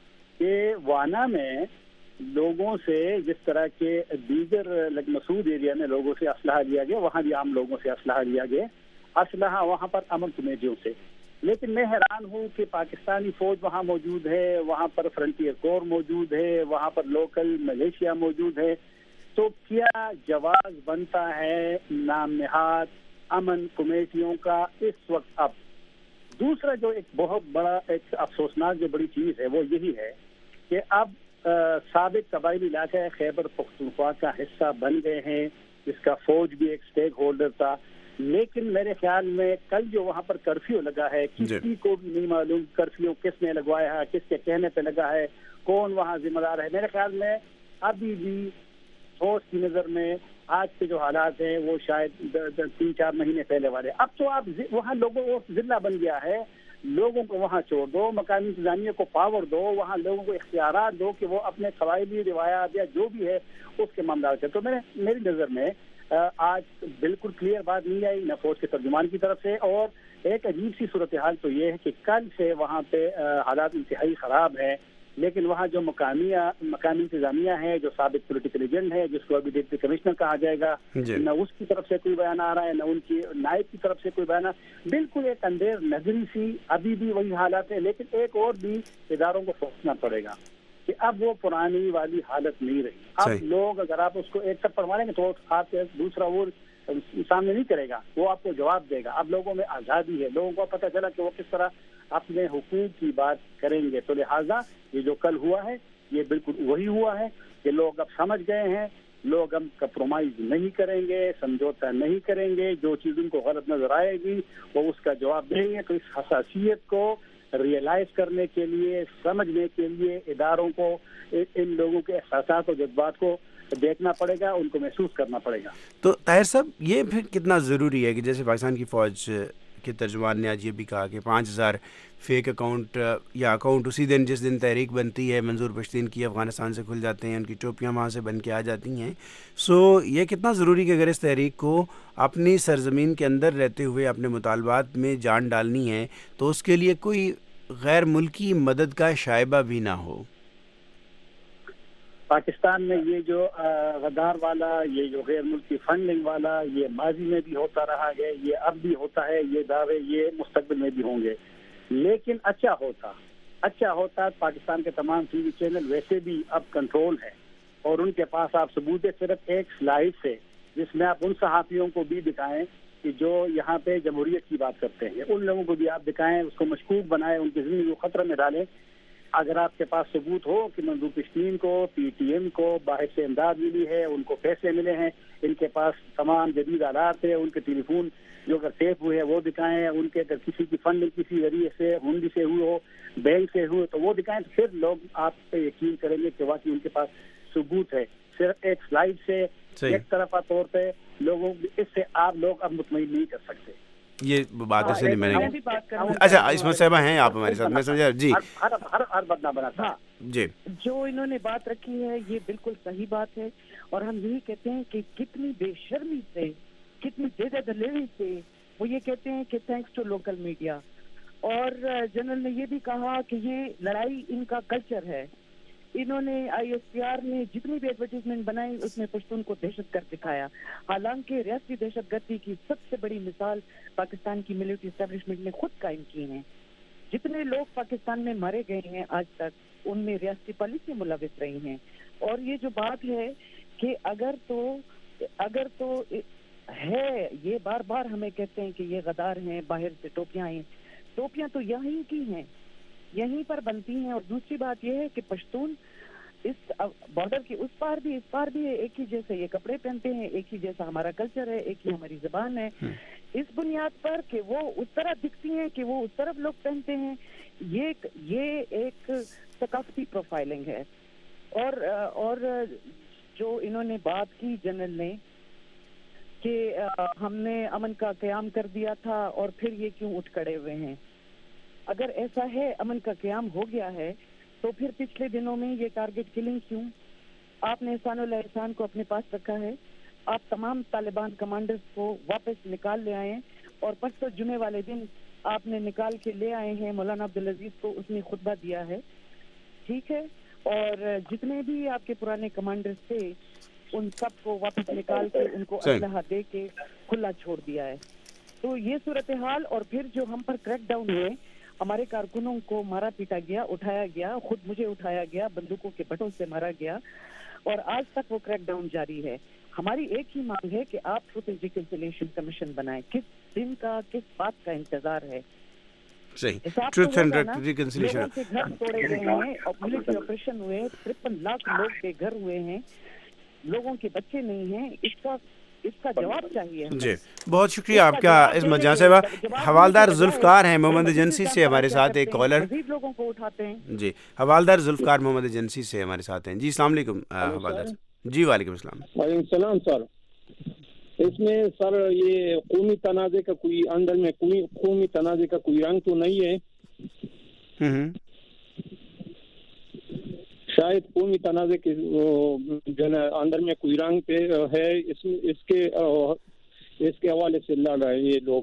कि वाना में लोगों से जिस तरह के दीगर मसूद एरिया में लोगों से असलहा लिया गया, वहाँ भी आम लोगों से असलहा लिया गया, असलहा वहाँ पर अमन कमेटियों से. लेकिन मैं हैरान हूँ कि पाकिस्तानी फौज वहाँ मौजूद है, वहाँ पर फ्रंटियर कोर मौजूद है, वहाँ पर लोकल मलेशिया मौजूद है. तो क्या जवाब बनता है नाम नहाद अमन कमेटियों का इस वक्त? अब दूसरा जो एक बहुत बड़ा एक अफसोसनाक जो बड़ी चीज़ है वो यही है कि अब साबिक कबायली इलाका खैबर पख्तूनख्वा का हिस्सा बन गए हैं, जिसका फौज भी एक स्टेक होल्डर था. लेकिन मेरे ख्याल में कल जो वहाँ पर कर्फ्यू लगा है, किसी को भी नहीं मालूम कर्फ्यू किसने लगवाया है, किसके कहने पे लगा है, कौन वहाँ जिम्मेदार है. मेरे ख्याल में अभी भी फौज की नज़र में आज के जो हालात हैं वो शायद तीन चार महीने पहले वाले. अब तो आप वहाँ लोगों को जिला बन गया है, लोगों को वहाँ छोड़ दो, मकामी इंतजामिया को पावर दो, वहाँ लोगों को इख्तियारात दो कि वो अपने कबायली रिवायात या जो भी है उसके मामला से. तो मैंने मेरी नज़र में आज बिल्कुल क्लियर बात नहीं आई न फौज के तर्जुमान की तरफ से. और एक अजीब सी सूरत हाल तो ये है कि कल से वहाँ पे हालात इंतहाई ख़राब है, लेकिन वहाँ जो मकामिया मकामी इंतजामिया है, जो साबिक पोलिटिकल एजेंट है, जिसको अभी डिप्टी कमिश्नर कहा जाएगा, न उसकी तरफ से कोई बयान आ रहा है, न उनकी नायब की तरफ से कोई बयान. बिल्कुल एक अंधेर नजरी सी अभी भी वही हालत है. लेकिन एक और भी इदारों को सोचना पड़ेगा कि अब वो पुरानी वाली हालत नहीं रही. अब लोग अगर आप उसको एक थप्पड़ मारेंगे तो आप दूसरा वो सामने नहीं करेगा, वो आपको जवाब देगा. अब लोगों में आज़ादी है, लोगों को पता चला कि वो किस तरह अपने हुकूक की बात करेंगे. तो लिहाजा ये जो कल हुआ है ये बिल्कुल वही हुआ है कि लोग अब समझ गए हैं, लोग अब कंप्रोमाइज नहीं करेंगे, समझौता नहीं करेंगे, जो चीज़ उनको गलत नजर आएगी वो उसका जवाब देंगे. तो इस हसासियत को रियलाइज करने के लिए, समझने के लिए इदारों को इन लोगों के एहसास और जज्बात को देखना पड़ेगा, उनको महसूस करना पड़ेगा. तो ताहिर साहब, ये फिर कितना ज़रूरी है कि जैसे पाकिस्तान की फ़ौज के तर्जुमान ने आज ये भी कहा कि पाँच हज़ार फेक अकाउंट या अकाउंट उसी दिन जिस दिन तहरीक बनती है मंजूर पश्तीन की अफ़गानिस्तान से खुल जाते हैं, उनकी टोपियाँ वहाँ से बन के आ जाती हैं. सो ये कितना ज़रूरी कि अगर इस तहरीक को अपनी सरजमीन के अंदर रहते हुए अपने मुतालबात में जान डालनी है तो उसके लिए कोई गैर मुल्की मदद का शायबा भी ना हो. पाकिस्तान में ये जो गद्दार वाला, ये जो गैर मुल्की फंडिंग वाला, ये माजी में भी होता रहा है, ये अब भी होता है, ये दावे ये मुस्तकबिल में भी होंगे. लेकिन अच्छा होता अच्छा होता पाकिस्तान के तमाम टीवी चैनल वैसे भी अब कंट्रोल है और उनके पास आप सबूत है सिर्फ एक स्लाइड से, जिसमें आप उन सहाफ़ियों को भी दिखाएं कि जो यहाँ पे जमहूरियत की बात करते हैं, उन लोगों को भी आप दिखाएं, उसको मशकूक बनाएं, उनकी ज़िंदगी को खतरे में डालें. अगर आपके पास सबूत हो कि मंजूर पश्तीन को, पी टी एम को बाहर से इमदाद मिली है, उनको पैसे मिले हैं, इनके पास तमाम जदीद आलात है, उनके टेलीफोन जो अगर सेफ हुए हैं वो दिखाएं, उनके अगर किसी की फंडिंग किसी जरिए से हुंडी से हुई हो, बैंक से हुई तो वो दिखाएं, तो फिर लोग आप पे यकीन करेंगे कि वाकई उनके पास सबूत है. सिर्फ एक स्लाइड से एक तरफा तौर पे लोगों इससे आप लोग अब मुतमईन नहीं कर सकते. یہ بات اس لیے میں نے بھی بات کرنا اچھا اسمت صاحبہ ہیں آپ ہمارے ساتھ, میں سمجھا جی ہر ہر ہر بدنا بنا تھا جی. جو انہوں نے بات رکھی ہے یہ بالکل صحیح بات ہے, اور ہم یہی کہتے ہیں کہ کتنی بے شرمی سے, کتنی بے دلیری سے وہ یہ کہتے ہیں کہ تھینکس ٹو لوکل میڈیا. اور جنرل نے یہ بھی کہا کہ یہ لڑائی ان کا کلچر ہے. انہوں نے آئی ایس پی آر نے جتنی بھی ایڈورٹیزمنٹ بنائی اس میں پشتون کو دہشت گرد دکھایا, حالانکہ ریاستی دہشت گردی کی سب سے بڑی مثال پاکستان کی ملٹری اسٹیبلشمنٹ نے خود قائم کی ہیں. جتنے لوگ پاکستان میں مارے گئے ہیں آج تک ان میں ریاستی پالیسی ملوث رہی ہیں. اور یہ جو بات ہے کہ اگر تو اگر تو ہے, یہ بار بار ہمیں کہتے ہیں کہ یہ غدار ہیں, باہر سے ٹوپیاں آئیں, ٹوپیاں تو یہیں کی ہیں, یہیں پر بنتی ہیں. اور دوسری بات یہ ہے کہ پشتون اس بارڈر کے اس پار بھی اس پار بھی ہے, ایک ہی جیسے یہ کپڑے پہنتے ہیں, ایک ہی جیسا ہمارا کلچر ہے, ایک ہی ہماری زبان ہے. اس بنیاد پر کہ وہ اس طرح دکھتی ہیں کہ وہ اس طرف لوگ پہنتے ہیں, یہ یہ ایک ثقافتی پروفائلنگ ہے. اور اور جو انہوں نے بات کی جنرل نے کہ ہم نے امن کا قیام کر دیا تھا اور پھر یہ کیوں اٹھ کھڑے ہوئے ہیں. اگر ایسا ہے امن کا قیام ہو گیا ہے تو پھر پچھلے دنوں میں یہ ٹارگٹ کلنگ کیوں؟ آپ نے احسان اللہ احسان کو اپنے پاس رکھا ہے, آپ تمام طالبان کمانڈرز کو واپس نکال لے آئے, اور پرسوں جمعے والے دن آپ نے نکال کے لے آئے ہیں مولانا عبدالعزیز کو, اس نے خطبہ دیا ہے, ٹھیک ہے. اور جتنے بھی آپ کے پرانے کمانڈرز تھے ان سب کو واپس نکال کے ان کو اسلحہ دے کے کھلا چھوڑ دیا ہے. تو یہ صورتحال, اور پھر جو ہم پر کریک ڈاؤن ہوئے, ہمارے کارکنوں کو مارا پیٹا گیا, اٹھایا گیا, خود مجھے اٹھایا گیا, بندوقوں کے بٹوں سے مارا گیا, اور آج تک وہ کریک ڈاؤن جاری ہے. ہماری ایک ہی مانگ ہے کہ آپ ٹروتھ اینڈ ریکنسیلیشن کمیشن بنائیں. کس دن کا, کس بات کا انتظار ہے؟ صحیح, ٹروتھ اینڈ ریکنسیلیشن. لوگوں کے گھر توڑے گئے ہیں, ملٹری آپریشن ہوئے, ترپن لاکھ لوگ بے گھر ہوئے ہیں, لوگوں کے بچے نہیں ہیں. اس کا اس کا جواب چاہیے. جی بہت شکریہ آپ کا عصمت جہاں صاحبہ. حوالدار ذوالفقار ہیں محمد ایجنسی سے ہمارے ساتھ, ایک کالر لوگوں کو اٹھاتے ہیں. جی حوالدار ذوالفقار محمد ایجنسی سے ہمارے ساتھ ہیں. جی السلام علیکم حوالدار. جی وعلیکم السلام. وعلیکم السلام سر. اس میں سر یہ قومی تنازع کا کوئی اندر میں کوئی قومی تنازع کا کوئی رنگ تو نہیں ہے؟ ہوں شاید قومی تنازع کے اندر میں کوئی رنگ پہ ہے, اس اس کے اس کے حوالے سے لڑ رہے ہیں یہ لوگ.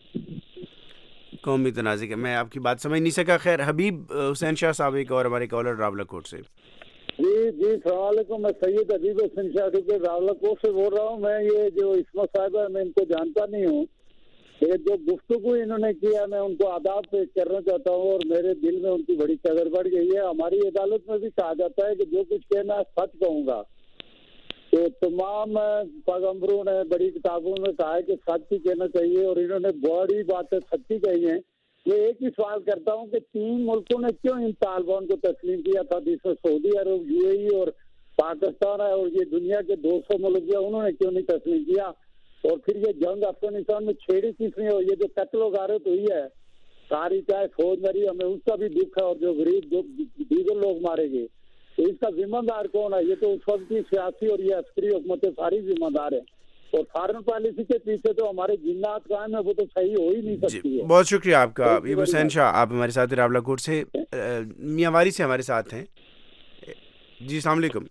قومی تنازع کا میں آپ کی بات سمجھ نہیں سکا. خیر, حبیب حسین شاہ صاحب ایک اور ہمارے کالر راولہ کوٹ سے. جی جی السلام علیکم. میں سید حبیب حسین شاہ کے راولہ کوٹ سے بول رہا ہوں. میں یہ جو عصمت صاحب ہے میں ان کو جانتا نہیں ہوں, لیکن جو گفتگو انہوں نے کیا میں ان کو آداب پیش کرنا چاہتا ہوں, اور میرے دل میں ان کی بڑی قدر بڑھ گئی ہے. ہماری عدالت میں بھی کہا جاتا ہے کہ جو کچھ کہنا ہے سچ کہوں گا. تو تمام پیغمبروں نے بڑی کتابوں میں کہا ہے کہ سچ ہی کہنا چاہیے, اور انہوں نے بڑی باتیں سچی کہی ہیں. میں ایک ہی سوال کرتا ہوں کہ تین ملکوں نے کیوں ان طالبان کو تسلیم کیا تھا, جس میں سعودی عرب, یو اے ای اور پاکستان ہے, اور یہ دنیا کے دو سو ملک ہیں, انہوں نے کیوں نہیں تسلیم کیا؟ اور پھر یہ جنگ افغانستان میں چھیڑی کس نے, اور یہ جو قتل و غارت ہوئی ہے ساری, چاہے فوج مری, ہمیں اس کا بھی دکھ ہے, اور جو غریب جو دیگر لوگ مارے گئے, تو اس کا ذمہ دار کون ہے؟ یہ تو اس وقت کی سیاسی اور یہ عسکری حکومتیں ساری ذمہ دار ہیں, اور فارن پالیسی کے پیچھے تو ہمارے جنات قائم ہے, وہ تو صحیح ہو ہی نہیں سکتی ہے. بہت شکریہ آپ کا حبیب حسین شاہ. آپ ہمارے ساتھ راولہ کوٹ سے. میاں والی سے ہمارے ساتھ ہیں. جی السلام علیکم.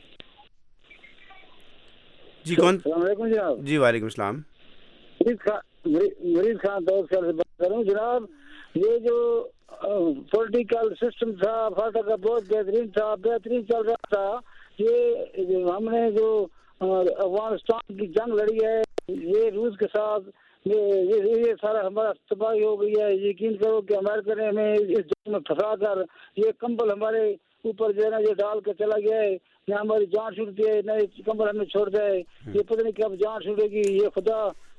جی کون؟ السلام علیکم جناب. جی وعلیکم السلام. مریض خان دوست سے بات کر رہا ہوں جناب. یہ جو پولیٹیکل سسٹم تھا فاٹا کا بہت بہترین تھا, بہترین چل رہا تھا. یہ ہم نے جو افغانستان کی جنگ لڑی ہے یہ روس کے ساتھ, یہ سارا ہمارا تباہی ہو گئی ہے. یقین کرو کہ امریکہ نے ہمیں اس جنگ میں پھنسا کر یہ کمبل ہمارے اوپر جو ہے نا یہ ڈال کے چلا گیا ہے. نہ ہماری جان چھوٹتی ہے, نہ کمبل ہمیں چھوڑ جائے. یہ پتہ نہیں کب جان چھوٹے گی. یہ خدا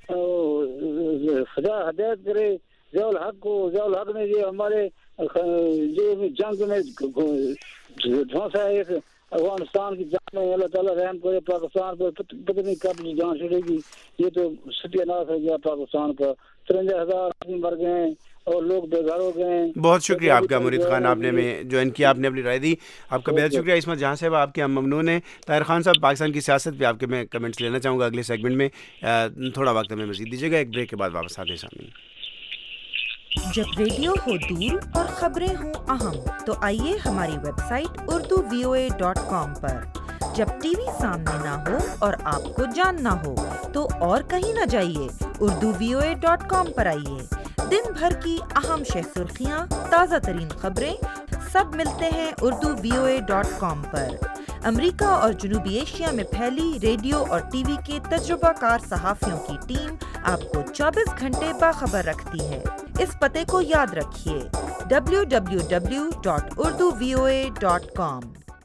خدا ہدایت کرے ضیاء الحق کو. ضیاء الحق نے یہ ہمارے یہ جنگ میں دھونسا ہے ایک افغانستان کی جان میں اللہ تعالیٰ رحم کرے, پاکستان پر پتہ نہیں کب جان چھڑے گی. یہ تو ستیہ ناش ہو گیا پاکستان کا. ترنجا ہزار آدمی مر گئے ہیں اور لوگ بے گھر ہو گئے ہیں. بہت شکریہ آپ کا مرید خان, آپ نے میں جوائن کیا, آپ نے اپنی رائے دی, آپ کا بہت شکریہ. عصمت جہاں صاحب آپ کے ہم ممنون ہیں. طاہر خان صاحب, پاکستان کی سیاست پہ آپ کے میں کمنٹس لینا چاہوں گا اگلے سیگمنٹ میں, تھوڑا وقت ہمیں مزید دیجیے گا, ایک بریک کے بعد واپس آتے ہیں سامنے. جب ریڈیو ہو دور اور خبریں ہوں اہم تو آئیے ہماری website Urdu V O A dot com پر. جب ٹی وی سامنے نہ ہو اور آپ کو جاننا ہو تو اور کہیں نہ جائیے, Urdu V O A dot com پر آئیے. دن بھر کی اہم شہ سرخیاں, تازہ ترین خبریں سب ملتے ہیں Urdu V O A dot com پر. امریکہ اور جنوبی ایشیا میں پھیلی ریڈیو اور ٹی وی کے تجربہ کار صحافیوں کی ٹیم آپ کو چوبیس گھنٹے باخبر رکھتی ہے. اس پتے کو یاد رکھیے, W W W dot Urdu V O A dot com.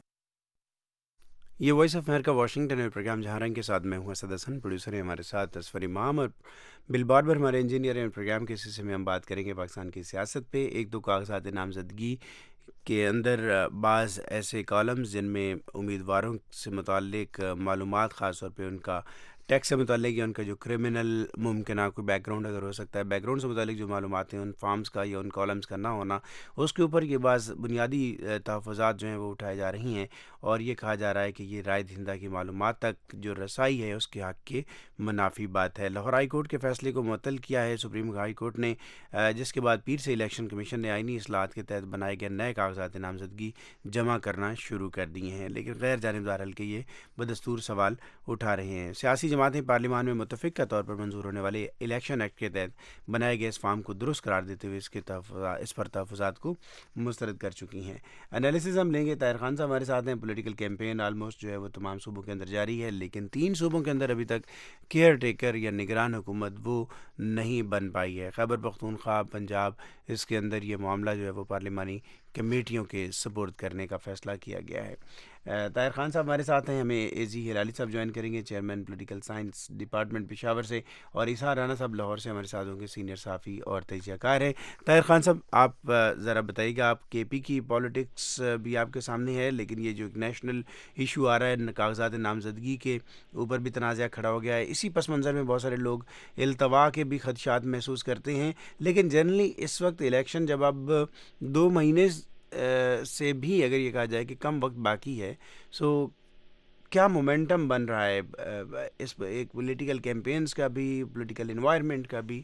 یہ وائس آف امریکہ واشنگٹن ہے, پروگرام جہاں رنگ کے ساتھ میں ہوں اسد حسن, پروڈیوسر ہیں ہمارے ساتھ اصفر امام, اور بل باربر ہمارے انجینئر ہیں. پروگرام کے سلسلے میں ہم بات کریں گے پاکستان کی سیاست پہ. ایک دو کاغذات نامزدگی کے اندر بعض ایسے کالمز جن میں امیدواروں سے متعلق معلومات, خاص طور پہ ان کا ٹیکس سے متعلق یا ان کا جو کرمنل ممکنہ کوئی بیک گراؤنڈ اگر ہو سکتا ہے, بیک گراؤنڈ سے متعلق جو معلومات ہیں ان فارمز کا یا ان کالمز کا نہ ہونا, اس کے اوپر یہ بعض بنیادی تحفظات جو ہیں وہ اٹھائے جا رہی ہیں, اور یہ کہا جا رہا ہے کہ یہ رائے دہندہ کی معلومات تک جو رسائی ہے اس کے حق کے منافی بات ہے. لاہور ہائی کورٹ کے فیصلے کو معطل کیا ہے سپریم ہائی کورٹ نے, جس کے بعد پیر سے الیکشن کمیشن نے آئینی اصلاحات کے تحت بنائے گئے نئے کاغذات نامزدگی جمع کرنا شروع کر دیے ہیں, لیکن غیر جانبدار حلقے یہ بدستور سوال اٹھا رہے ہیں. سیاسی جماعتیں پارلیمان میں متفقہ طور پر منظور ہونے والے الیکشن ایکٹ کے تحت بنائے گئے اس فارم کو درست قرار دیتے ہوئے اس کے اس پر تحفظات کو مسترد کر چکی ہیں. انالیسز ہم لیں گے. طاہر خان صاحب ہمارے ساتھ ہیں. پولیٹیکل کیمپین آلموسٹ جو ہے وہ تمام صوبوں کے اندر جاری ہے, لیکن تین صوبوں کے اندر ابھی تک کیئر ٹیکر یا نگران حکومت وہ نہیں بن پائی ہے. خیبر پختونخوا, پنجاب, اس کے اندر یہ معاملہ جو ہے وہ پارلیمانی کمیٹیوں کے سپورٹ کرنے کا فیصلہ کیا گیا ہے. طاہر خان صاحب ہمارے ساتھ ہیں, ہمیں اے جی ہلالی صاحب جوائن کریں گے, chairman political science department Peshawar سے, اور عیسیٰ رانا صاحب لاہور سے ہمارے ساتھ ہوں گے, سینئر صحافی اور تجزیہ کار ہیں. طاہر خان صاحب, آپ ذرا بتائیے گا, آپ کے پی کی پالیٹکس بھی آپ کے سامنے ہے, لیکن یہ جو ایک نیشنل ایشو آ رہا ہے کاغذات نامزدگی کے اوپر بھی تنازع کھڑا ہو گیا ہے, اسی پس منظر میں بہت سارے لوگ التوا کے بھی خدشات محسوس کرتے ہیں. لیکن جنرلی اس وقت الیکشن جب اب دو مہینے سے بھی اگر یہ کہا جائے کہ کم وقت باقی ہے, سو کیا مومنٹم بن رہا ہے اس ایک پولیٹیکل کیمپینز کا بھی, پولیٹیکل انوائرمنٹ کا بھی؟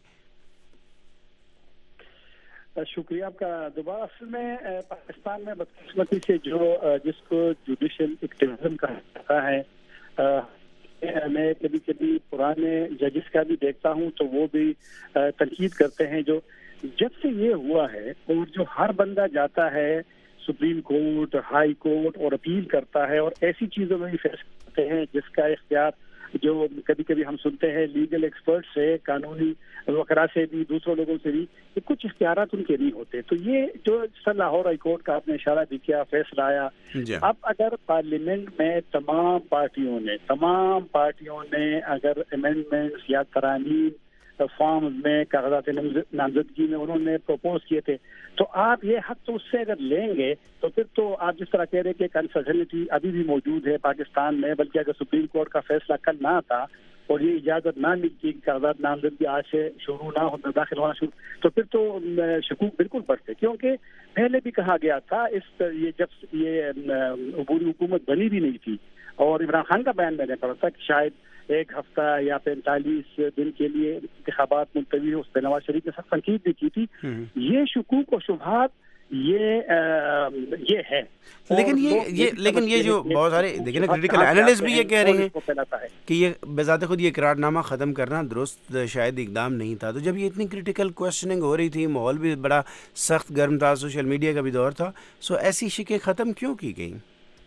شکریہ آپ کا دوبارہ. اصل میں پاکستان میں بدقسمتی سے جو جس کو جوڈیشل ایکٹیویزم کہا جاتا ہے, میں کبھی کبھی پرانے ججز کا بھی دیکھتا ہوں تو وہ بھی تنقید کرتے ہیں. جو جب سے یہ ہوا ہے اور جو ہر بندہ جاتا ہے سپریم کورٹ, ہائی کورٹ اور اپیل کرتا ہے اور ایسی چیزوں میں بھی فیصلے کرتے ہیں جس کا اختیار جو کبھی کبھی ہم سنتے ہیں لیگل ایکسپرٹ سے, قانونی وکراء سے بھی, دوسروں لوگوں سے بھی, کہ کچھ اختیارات ان کے نہیں ہوتے. تو یہ جو سر لاہور ہائی کورٹ کا آپ نے اشارہ بھی کیا, فیصلہ آیا. اب اگر پارلیمنٹ میں تمام پارٹیوں نے تمام پارٹیوں نے اگر امینڈمنٹس یا ترامیم فارم میں کاغذات نامزدگی میں انہوں نے پروپوز کیے تھے, تو آپ یہ حق تو اس سے اگر لیں گے تو پھر تو آپ جس طرح کہہ رہے کہ انسرٹنٹی ابھی بھی موجود ہے پاکستان میں, بلکہ اگر سپریم کورٹ کا فیصلہ کل نہ آتا اور یہ اجازت نہ ملتی کہ کاغذات نامزدگی آج سے شروع نہ ہونا, داخل ہونا شروع, تو پھر تو شکوک بالکل بڑھتے. کیونکہ پہلے بھی کہا گیا تھا, اس یہ جب یہ عبوری حکومت بنی بھی نہیں تھی اور عمران خان کا بیان میں نے پڑھا تھا کہ شاید ایک ہفتہ یا پینتالیس دن کے لیے انتخابات ملتوی ہو, اس پہ نواز شریف نے سخت تنقید بھی کی تھی. یہ شکوک و شبہات یہ یہ ہے. لیکن یہ یہ لیکن یہ جو بہت سارے دیکھیں نا کریٹیکل اینالسٹ بھی یہ کہہ رہے ہیں کہ یہ بذات خود یہ اقرار نامہ ختم کرنا درست شاید اقدام نہیں تھا. تو جب یہ اتنی کریٹیکل کوشچننگ ہو رہی تھی, ماحول بھی بڑا سخت گرم تھا, سوشل میڈیا کا بھی دور تھا, سو ایسی شکیں ختم کیوں کی گئیں؟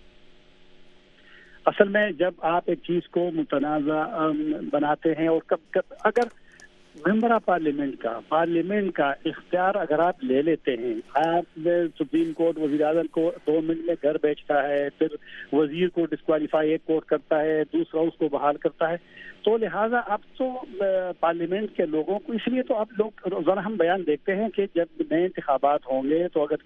اصل میں جب آپ ایک چیز کو متنازع بناتے ہیں اور کب کب اگر ممبر آف پارلیمنٹ کا پارلیمنٹ کا اختیار اگر آپ لے لیتے ہیں, آپ سپریم کورٹ وزیر اعظم کو دو منٹ میں گھر بیچتا ہے, پھر وزیر کو ڈسکوالیفائی ایک کورٹ کرتا ہے, دوسرا اس کو بحال کرتا ہے, تو لہٰذا اب تو پارلیمنٹ کے لوگوں کو, اس لیے تو اب لوگ روزانہ ہم بیان دیکھتے ہیں کہ جب نئے انتخابات ہوں گے تو اگر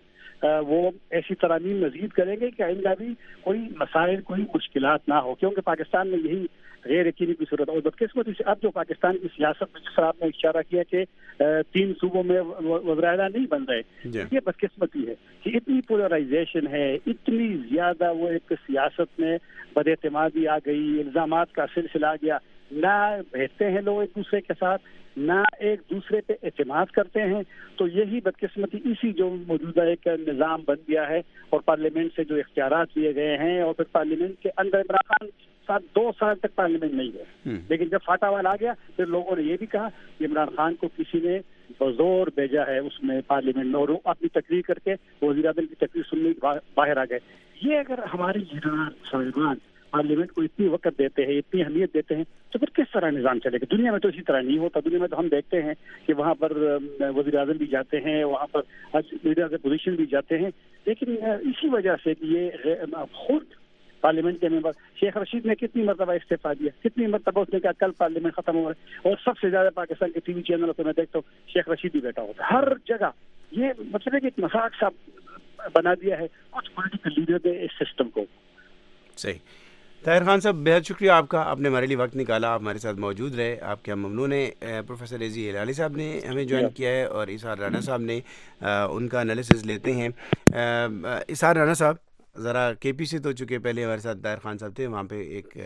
وہ ایسی ترامیم مزید کریں گے کہ آئندہ بھی کوئی مسائل کوئی مشکلات نہ ہو, کیونکہ پاکستان میں یہی غیر یقینی کی صورت. اور بدقسمتی سے اب جو پاکستان کی سیاست میں جس طرح آپ نے اشارہ کیا کہ تین صوبوں میں وزراء اعلیٰ نہیں بن رہے, یہ بدقسمتی ہے کہ اتنی پولرائزیشن ہے, اتنی زیادہ وہ ایک سیاست میں بد اعتمادی آ گئی, الزامات کا سلسلہ آ گیا, نہ بھیجتے ہیں لوگ ایک دوسرے کے ساتھ, نہ ایک دوسرے پہ اعتماد کرتے ہیں. تو یہی بدقسمتی اسی جو موجودہ ایک نظام بن گیا ہے اور پارلیمنٹ سے جو اختیارات لیے گئے ہیں, اور پھر پارلیمنٹ کے اندر عمران خان ساتھ دو سال تک پارلیمنٹ نہیں گئے, لیکن جب فاٹا والا آ گیا پھر لوگوں نے یہ بھی کہا کہ عمران خان کو کسی نے بزور بھیجا ہے اس میں پارلیمنٹ میں, اور وہ اپنی تقریر کر کے وزیر اعظم کی تقریر سننے باہر آ گئے. یہ اگر ہمارے صاحبان پارلیمنٹ کو اتنی وقت دیتے ہیں, اتنی اہمیت دیتے ہیں, تو پھر کس طرح نظام چلے گا؟ دنیا میں تو اسی طرح نہیں ہوتا. دنیا میں تو ہم دیکھتے ہیں کہ وہاں پر وزیر اعظم بھی جاتے ہیں, وہاں پر لیڈر آف اپوزیشن بھی جاتے ہیں, لیکن اسی وجہ سے کہ یہ خود پارلیمنٹ کے ممبر شیخ رشید نے کتنی مرتبہ استعفیٰ دیا, کتنی مرتبہ اس نے کہا کل پارلیمنٹ ختم ہو رہا ہے, اور سب سے زیادہ پاکستان کے ٹی وی چینلوں پہ میں دیکھتا ہوں شیخ رشید بھی بیٹھا ہوتا ہے ہر جگہ. یہ مطلب ہے کہ ایک مذاق سا بنا دیا ہے کچھ پولیٹیکل لیڈر نے اس سسٹم کو. صحیح. طاہر خان صاحب بہت شکریہ آپ کا, آپ نے ہمارے لیے وقت نکالا, آپ ہمارے ساتھ موجود رہے, آپ کے ہم ممنون ہیں. پروفیسر رضی ہلالی صاحب نے ہمیں جوائن کیا ہے, اور اسحاق رانا صاحب نے ان کا انالیسز لیتے ہیں. اسحاق رانا صاحب ذرا کے پی سے تو چکے, پہلے ہمارے ساتھ طاہر خان صاحب تھے, وہاں پہ ایک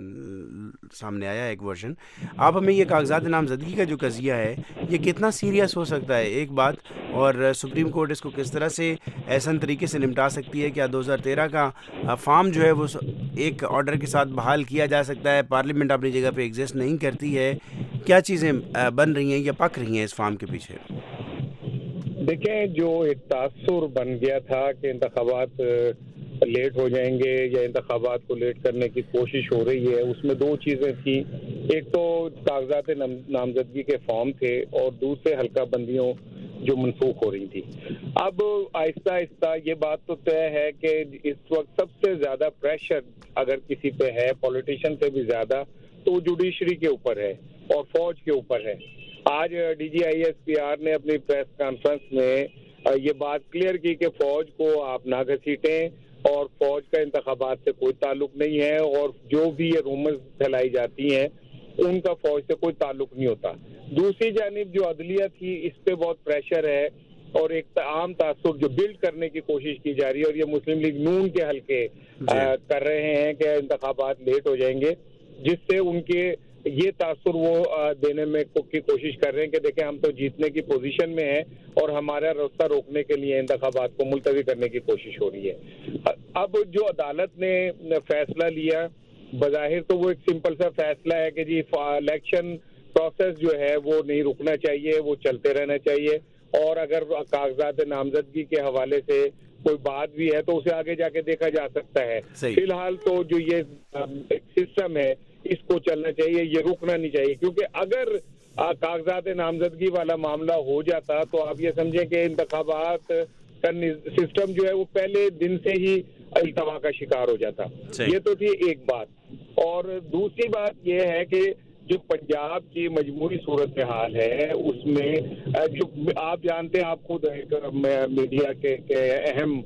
سامنے آیا ایک ورژن. آپ ہمیں یہ کاغذات نامزدگی کا جو قضیہ ہے یہ کتنا سیریس ہو سکتا ہے ایک بات, اور سپریم کورٹ اس کو کس طرح سے ایسن طریقے سے نمٹا سکتی ہے؟ کیا دو ہزار تیرہ کا فارم جو ہے وہ ایک آرڈر کے ساتھ بحال کیا جا سکتا ہے؟ پارلیمنٹ اپنی جگہ پہ ایگزسٹ نہیں کرتی ہے, کیا چیزیں بن رہی ہیں یا پک رہی ہیں اس فارم کے پیچھے؟ دیکھیں, جو ایک تاثر بن گیا تھا کہ انتخابات لیٹ ہو جائیں گے یا انتخابات کو لیٹ کرنے کی کوشش ہو رہی ہے, اس میں دو چیزیں تھیں. ایک تو کاغذات نامزدگی کے فارم تھے, اور دوسرے حلقہ بندیوں جو منسوخ ہو رہی تھی. اب آہستہ آہستہ یہ بات تو طے ہے کہ اس وقت سب سے زیادہ پریشر اگر کسی پہ ہے, پولیٹیشین سے بھی زیادہ, تو جوڈیشری کے اوپر ہے اور فوج کے اوپر ہے. آج D G I S P R نے اپنی پریس کانفرنس میں یہ بات کلیئر کی کہ فوج کو آپ نہ گھسیٹیں, اور فوج کا انتخابات سے کوئی تعلق نہیں ہے, اور جو بھی یہ رومرز پھیلائی جاتی ہیں ان کا فوج سے کوئی تعلق نہیں ہوتا. دوسری جانب جو عدلیہ تھی, اس پہ بہت پریشر ہے, اور ایک عام تاثر جو بلڈ کرنے کی کوشش کی جا رہی ہے, اور یہ مسلم لیگ نون کے حلقے کر رہے ہیں کہ انتخابات لیٹ ہو جائیں گے, جس سے ان کے یہ تاثر وہ دینے میں کی کوشش کر رہے ہیں کہ دیکھیں ہم تو جیتنے کی پوزیشن میں ہیں, اور ہمارا راستہ روکنے کے لیے انتخابات کو ملتوی کرنے کی کوشش ہو رہی ہے. اب جو عدالت نے فیصلہ لیا, بظاہر تو وہ ایک سمپل سا فیصلہ ہے کہ جی الیکشن پروسیس جو ہے وہ نہیں رکنا چاہیے, وہ چلتے رہنا چاہیے, اور اگر کاغذات نامزدگی کے حوالے سے کوئی بات بھی ہے تو اسے آگے جا کے دیکھا جا سکتا ہے. فی الحال تو جو یہ سسٹم ہے اس کو چلنا چاہیے, یہ رکنا نہیں چاہیے, کیونکہ اگر کاغذات نامزدگی والا معاملہ ہو جاتا تو آپ یہ سمجھیں کہ انتخابات کا سسٹم جو ہے وہ پہلے دن سے ہی التوا کا شکار ہو جاتا. یہ تو تھی ایک بات. اور دوسری بات یہ ہے کہ جو پنجاب کی مجموعی صورتحال ہے اس میں جو آپ جانتے ہیں, آپ خود میڈیا کے اہم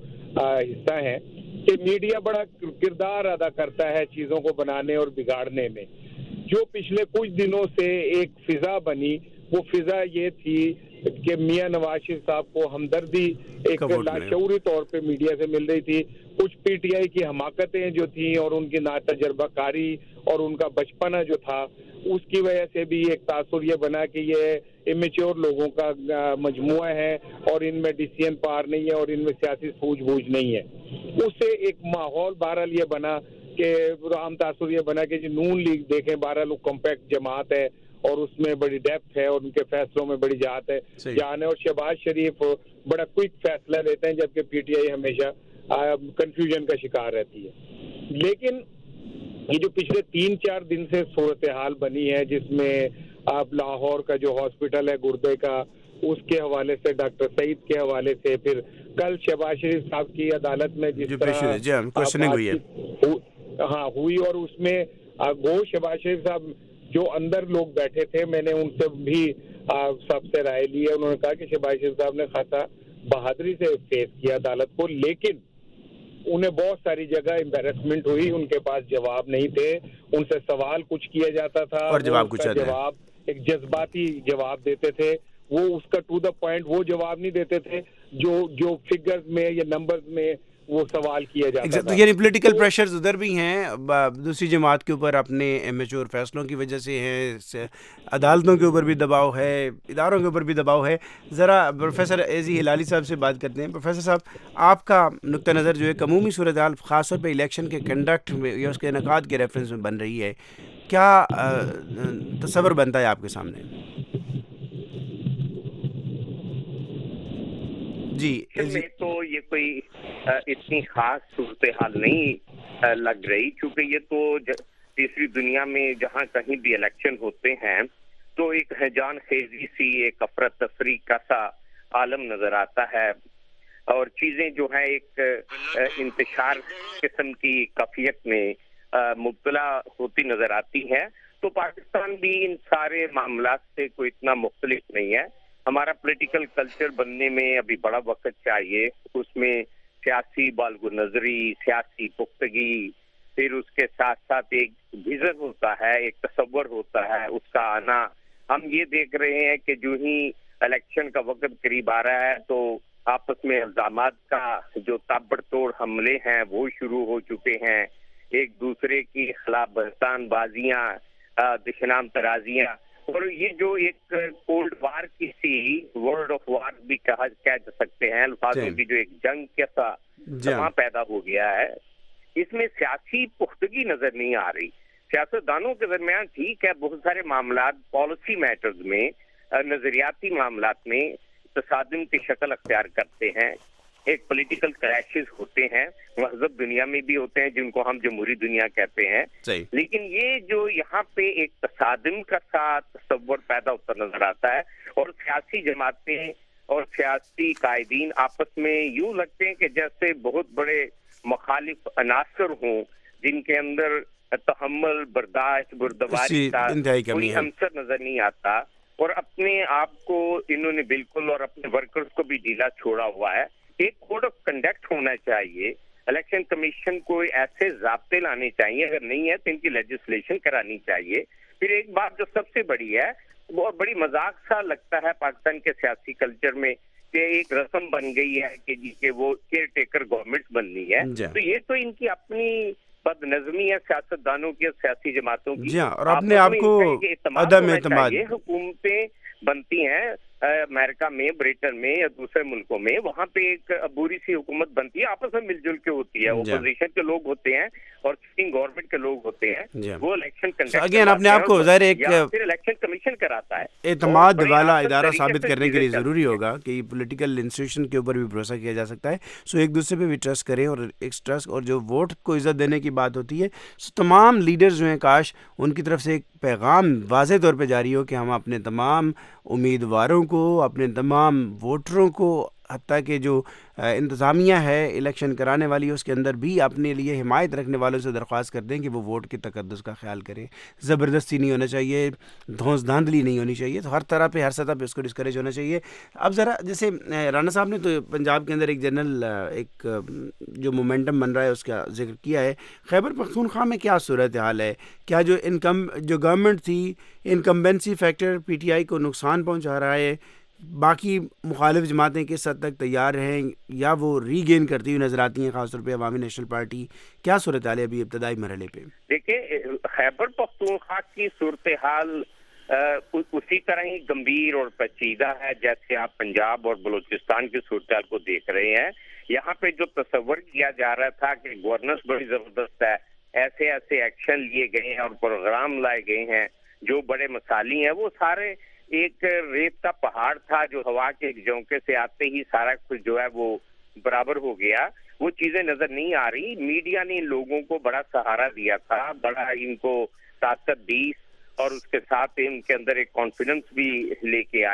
حصہ ہیں, کہ میڈیا بڑا کردار ادا کرتا ہے چیزوں کو بنانے اور بگاڑنے میں. جو پچھلے کچھ دنوں سے ایک فضا بنی, وہ فضا یہ تھی کہ میاں نواز شریف صاحب کو ہمدردی ایک لاشعوری طور پہ میڈیا سے مل رہی تھی. کچھ پی ٹی آئی کی حماقتیں جو تھیں اور ان کی ناتجربہ کاری اور ان کا بچپنا جو تھا, اس کی وجہ سے بھی ایک تاثر یہ بنا کہ یہ امیچور لوگوں کا مجموعہ ہے, اور ان میں ڈیسیژن پار نہیں ہے, اور ان میں سیاسی سوجھ بوجھ نہیں ہے. اس سے ایک ماحول بہرحال یہ بنا کہ عام تاثر یہ بنا کہ جی نون لیگ دیکھیں بہرحال کمپیکٹ جماعت ہے, اور اس میں بڑی ڈیپتھ ہے, اور ان کے فیصلوں میں بڑی جہات ہے جان ہے, اور شہباز شریف بڑا کوئک فیصلہ لیتے ہیں, جبکہ پی ٹی آئی ہمیشہ کنفیوژن کا شکار رہتی ہے. لیکن یہ جو پچھلے تین چار دن سے صورتحال بنی ہے, جس میں آپ لاہور کا جو ہاسپٹل ہے گردے کا, اس کے حوالے سے, ڈاکٹر سعید کے حوالے سے, پھر کل شہباز شریف صاحب کی عدالت میں جس طرح ہاں ہوئی, اور اس میں گو شہباز شریف صاحب جو اندر لوگ بیٹھے تھے, میں نے ان سے بھی سب سے رائے لی ہے. انہوں نے کہا کہ شہباز شریف صاحب نے خاصا بہادری سے فیس کیا عدالت کو, لیکن انہیں بہت ساری جگہ امبیرسمنٹ ہوئی, ان کے پاس جواب نہیں تھے, ان سے سوال کچھ کیا جاتا تھا اور جواب کچھ جواب ایک جذباتی جواب دیتے تھے, وہ اس کا ٹو دا پوائنٹ وہ جواب نہیں دیتے تھے جو جو فگرز میں یا نمبرز میں وہ سوال کیا جاتا تھا. یعنی پولیٹیکل پریشرز ادھر بھی ہیں, دوسری جماعت کے اوپر اپنے امیچور فیصلوں کی وجہ سے ہیں, عدالتوں کے اوپر بھی دباؤ ہے, اداروں کے اوپر بھی دباؤ ہے. ذرا پروفیسر ایزی ہلالی صاحب سے بات کرتے ہیں. پروفیسر صاحب, آپ کا نقطہ نظر جو ہے عمومی صورتحال خاص طور پہ الیکشن کے کنڈکٹ میں یا اس کے انعقاد کے ریفرنس میں بن رہی ہے, کیا تصور بنتا ہے آپ کے سامنے؟ جی میں تو یہ کوئی اتنی خاص صورتحال نہیں لگ رہی, کیونکہ یہ تو تیسری دنیا میں جہاں کہیں بھی الیکشن ہوتے ہیں تو ایک ہیجان خیزی سی, ایک افراتفری کا سا عالم نظر آتا ہے, اور چیزیں جو ہے ایک انتشار قسم کی کیفیت میں مبتلا ہوتی نظر آتی ہے. تو پاکستان بھی ان سارے معاملات سے کوئی اتنا مختلف نہیں ہے. ہمارا پولیٹیکل کلچر بننے میں ابھی بڑا وقت چاہیے, اس میں سیاسی بالغ نظری, سیاسی پختگی, پھر اس کے ساتھ ساتھ ایک ویژن ہوتا ہے, ایک تصور ہوتا ہے, اس کا آنا. ہم یہ دیکھ رہے ہیں کہ جو ہی الیکشن کا وقت قریب آ رہا ہے تو آپس میں الزامات کا جو تابڑ توڑ حملے ہیں وہ شروع ہو چکے ہیں, ایک دوسرے کی خلاف بہتان بازیاں, دشنام ترازیاں, اور یہ جو ایک کولڈ وار کی سی, ورلڈ آف وار بھی کہا کہہ سکتے ہیں الفاظوں کی, جو ایک جنگ کیسا سما پیدا ہو گیا ہے, اس میں سیاسی پختگی نظر نہیں آ رہی. سیاستدانوں کے درمیان ٹھیک ہے بہت سارے معاملات پالیسی میٹرز میں, نظریاتی معاملات میں تصادم کی شکل اختیار کرتے ہیں, ایک پولیٹیکل کریشز ہوتے ہیں, مہذب دنیا میں بھی ہوتے ہیں جن کو ہم جمہوری دنیا کہتے ہیں, لیکن یہ جو یہاں پہ ایک تصادم کا ساتھ تصور پیدا ہوتا نظر آتا ہے, اور سیاسی جماعتیں اور سیاسی قائدین آپس میں یوں لگتے ہیں کہ جیسے بہت بڑے مخالف عناصر ہوں جن کے اندر تحمل, برداشت, بردباری کا کوئی عنصر نظر نہیں آتا, اور اپنے آپ کو انہوں نے بالکل اور اپنے ورکرز کو بھی ڈھیلا چھوڑا ہوا ہے. ایک کوڈ آف کنڈکٹ ہونا چاہیے, الیکشن کمیشن کو ایسے ضابطے لانے چاہیے, اگر نہیں ہے تو ان کی لیجسلیشن کرانی چاہیے. پھر ایک بات جو سب سے بڑی ہے, بہت بڑی مذاق سا لگتا ہے پاکستان کے سیاسی کلچر میں کہ ایک رسم بن گئی ہے کہ جی کہ وہ کیئر ٹیکر گورنمنٹ بننی ہے. تو یہ تو ان کی اپنی بد نظمی ہے سیاستدانوں کی, سیاسی جماعتوں کی, اور اپنے آپ کو عدم اعتماد. حکومتیں بنتی ہیں امریکہ میں, برٹن میں یا دوسرے ملکوں میں, وہاں پہ ایک عبوری سی حکومت بنتی ہے, آپس میں مل جل کے ہوتی ہے, اپوزیشن کے لوگ ہوتے ہیں اور سٹنگ گورنمنٹ کے لوگ ہوتے ہیں, وہ الیکشن کنڈکٹ اپنے آپ کو ظاہر ایک پھر الیکشن کمیشن کراتا ہے. اعتماد والا ادارہ ثابت کرنے کے لیے ضروری ہوگا کہ پولیٹیکل انسٹیٹیوشن کے اوپر بھی بھروسہ کیا جا سکتا ہے, سو ایک دوسرے پہ بھی ٹرسٹ کریں, اور ایک ٹرسٹ اور جو ووٹ کو عزت دینے کی بات ہوتی ہے, سو تمام لیڈرز جو ہیں کاش ان کی طرف سے ایک پیغام واضح طور پہ جاری ہو کہ ہم اپنے تمام امیدواروں کو, اپنے تمام ووٹروں کو, حتیٰ کہ جو انتظامیہ ہے الیکشن کرانے والی اس کے اندر بھی اپنے لیے حمایت رکھنے والوں سے درخواست کر دیں کہ وہ ووٹ کے تقدس کا خیال کریں. زبردستی نہیں ہونا چاہیے, دھونس دھاندلی نہیں ہونی چاہیے, تو ہر طرح پہ ہر سطح پہ اس کو ڈسکریج ہونا چاہیے. اب ذرا جیسے رانا صاحب نے تو پنجاب کے اندر ایک جنرل ایک جو مومنٹم بن رہا ہے اس کا ذکر کیا ہے, خیبر پختونخوا میں کیا صورتحال ہے؟ کیا جو انکم جو گورنمنٹ تھی انکمبنسی فیکٹر پی ٹی آئی کو نقصان پہنچا رہا ہے, باقی مخالف جماعتیں کس حد تک تیار ہیں یا وہ ری گین کرتی ہوئی نظر آتی ہیں, خاص طور پہ عوامی نیشنل پارٹی؟ کیا صورتحال ہے ابھی ابتدائی مرحلے پہ؟ دیکھیں, خیبر پختونخوا کی صورتحال اسی طرح ہی گمبھیر اور پیچیدہ ہے جیسے آپ پنجاب اور بلوچستان کی صورتحال کو دیکھ رہے ہیں. یہاں پہ جو تصور کیا جا رہا تھا کہ گورننس بڑی زبردست ہے, ایسے ایسے ایکشن لیے گئے ہیں اور پروگرام لائے گئے ہیں جو بڑے مثالی ہیں, وہ سارے ایک ریت کا پہاڑ تھا جو ہوا کے جھونکے سے آتے ہی سارا کچھ جو ہے وہ برابر ہو گیا. وہ چیزیں نظر نہیں آ رہی. میڈیا نے ان لوگوں کو بڑا سہارا دیا تھا, بڑا ان کو طاقت دی, اور اس کے ساتھ ان کے اندر ایک کانفیڈنس بھی لے کے آئے.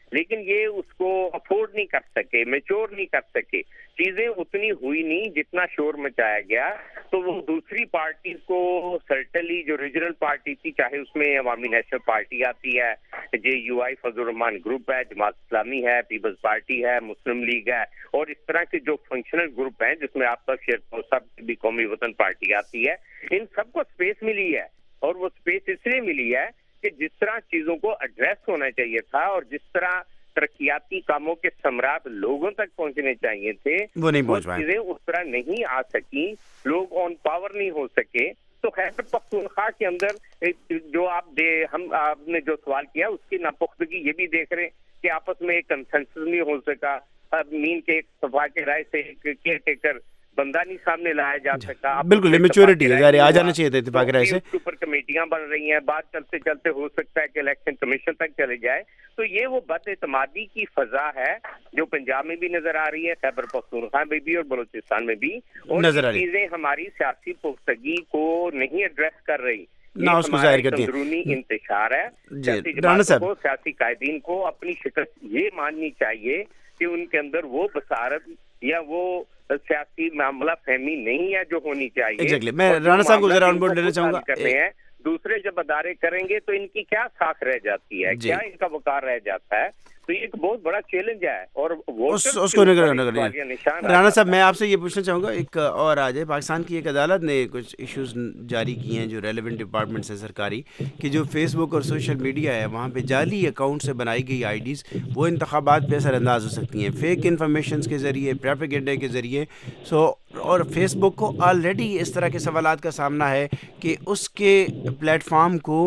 لیکن یہ اس کو افورڈ نہیں کر سکے, میچور نہیں کر سکے, چیزیں اتنی ہوئی نہیں جتنا شور مچایا گیا. تو وہ دوسری پارٹیز کو سرٹنلی جو ریجنل پارٹی تھی, چاہے اس میں عوامی نیشنل پارٹی آتی ہے, جے you I Fazal Rahman group ہے, جماعت اسلامی ہے, پیپلز پارٹی ہے, مسلم لیگ ہے, اور اس طرح کے جو فنکشنل گروپ ہیں جس میں آپ تک شیر صاحب کی بھی قومی وطن پارٹی آتی ہے, ان سب کو اسپیس ملی ہے. اور وہ اسپیس اس لیے ملی ہے کہ جس طرح چیزوں کو ایڈریس ہونا چاہیے تھا اور جس طرح ترقیاتی کاموں کے ثمرات لوگوں تک پہنچنے چاہیے تھے, وہ نہیں پہنچ پائے, چیزیں اس طرح نہیں آ سکی, لوگ آن پاور نہیں ہو سکے. تو خیبر پختونخوا کے اندر جو آپ دے ہم آپ نے جو سوال کیا اس کی ناپختگی یہ بھی دیکھ رہے ہیں کہ آپس میں ایک کنسنسس نہیں ہو سکا. مین کے ایک صفا کے رائے سے ایک کیئر ٹیکر بندہ نہیں سامنے لایا جا سکا. بالکل میچورٹی ہے, ظاہر آ جانا چاہیے تھا اتفاق رائے سے. اوپر کمیٹیاں بن رہی ہیں, بات چلتے چلتے ہو سکتا ہے کہ الیکشن کمیشن تک چلے جائے. تو یہ وہ بد اعتمادی کی فضا ہے جو پنجاب میں بھی نظر آ رہی ہے, خیبر پختونخوا میں بھی اور بلوچستان میں بھی, اور یہ چیزیں ہماری سیاسی پختگی کو نہیں ایڈریس کر رہی. نہ اس کو ظاہر کرتی ہیں. اندرونی انتشار ہے. سیاسی جماعتوں کو, سیاسی قائدین کو اپنی شکست یہ ماننی چاہیے کہ ان کے اندر وہ بصارت یا وہ سیاسی معاملہ فہمی نہیں ہے جو ہونی چاہیے. ایگزیکٹلی میں رانا صاحب کو ذرا آن بورڈ لینا چاہوں گا. دوسرے جب ادارے کریں گے تو ان کی کیا ساکھ رہ جاتی ہے, کیا ان کا وقار رہ جاتا ہے. تو یہ ایک بہت بڑا چیلنج ہے. اور اس کو رانا صاحب میں آپ سے یہ پوچھنا چاہوں گا, ایک اور آ جائے, پاکستان کی ایک عدالت نے کچھ ایشوز جاری کیے ہیں جو ریلیونٹ ڈپارٹمنٹس ہیں سرکاری, کہ جو فیس بک اور سوشل میڈیا ہے وہاں پہ جعلی اکاؤنٹ سے بنائی گئی آئی ڈیز وہ انتخابات پہ اثر انداز ہو سکتی ہیں, فیک انفارمیشنس کے ذریعے, پروپیگنڈے کے ذریعے. سو اور فیس بک کو آلریڈی اس طرح کے سوالات کا سامنا ہے کہ اس کے پلیٹ فارم کو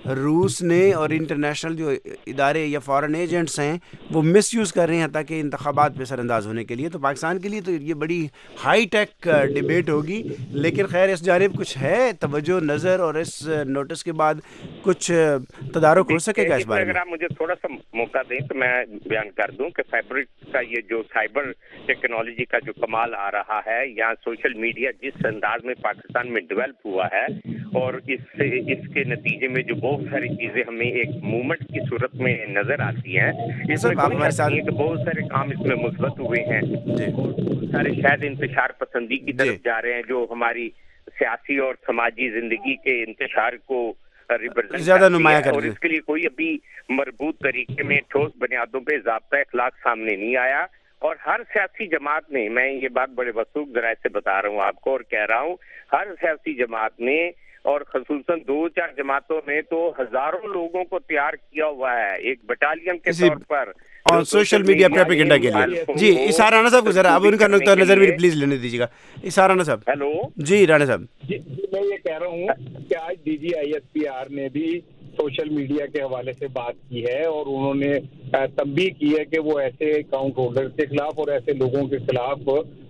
روس نے اور انٹرنیشنل جو ادارے یا فارن ایجنٹس ہیں وہ مس یوز کر رہے ہیں تاکہ انتخابات پہ سر انداز ہونے کے لیے. تو پاکستان کے لیے تو یہ بڑی ہائی ٹیک ڈیبیٹ ہوگی, لیکن خیر اس جانب کچھ ہے توجہ نظر, اور اس نوٹس کے بعد کچھ تدارک ہو سکے گا اس بارے میں؟ اگر آپ مجھے تھوڑا سا موقع دیں تو میں بیان کر دوں کہ فیبرک کا یہ جو سائبر ٹیکنالوجی کا جو کمال آ رہا ہے, یا سوشل میڈیا جس انداز میں پاکستان میں ڈیولپ ہوا ہے, اور اس سے اس کے نتیجے میں جو بہت ساری چیزیں ہمیں ایک موومنٹ کی صورت میں نظر آتی ہیں, اس میں کوئی شک نہیں ہے کہ بہت سارے کام اس میں مثبت ہوئے ہیں, بہت سارے شاید انتشار پسندی کی طرف جا رہے ہیں جو ہماری سیاسی اور سماجی زندگی کے انتشار کو زیادہ نمایاں کر, اور اس کے لیے کوئی ابھی مربوط طریقے میں ٹھوس بنیادوں پہ ضابطہ اخلاق سامنے نہیں آیا. اور ہر سیاسی جماعت نے, میں یہ بات بڑے وثوق ذرائع سے بتا رہا ہوں آپ کو اور کہہ رہا ہوں, ہر سیاسی جماعت نے اور خصوصاً دو چار جماعتوں نے تو ہزاروں لوگوں کو تیار کیا ہوا ہے ایک بٹالین کے طور پر اور سوشل میڈیا پروپیگنڈا کے لیے. جی اسحاق رانا صاحب کو ذرا اب ان کا نقطہ نظر بھی پلیز لینے دیجیے گا. اسحاق رانا صاحب. ہیلو. جی رانا صاحب. جی میں یہ کہہ رہا ہوں کہ آج D G I S P R نے بھی سوشل میڈیا کے حوالے سے بات کی ہے, اور انہوں نے تنبیہ کی ہے کہ وہ ایسے اکاؤنٹ ہولڈر کے خلاف اور ایسے لوگوں کے خلاف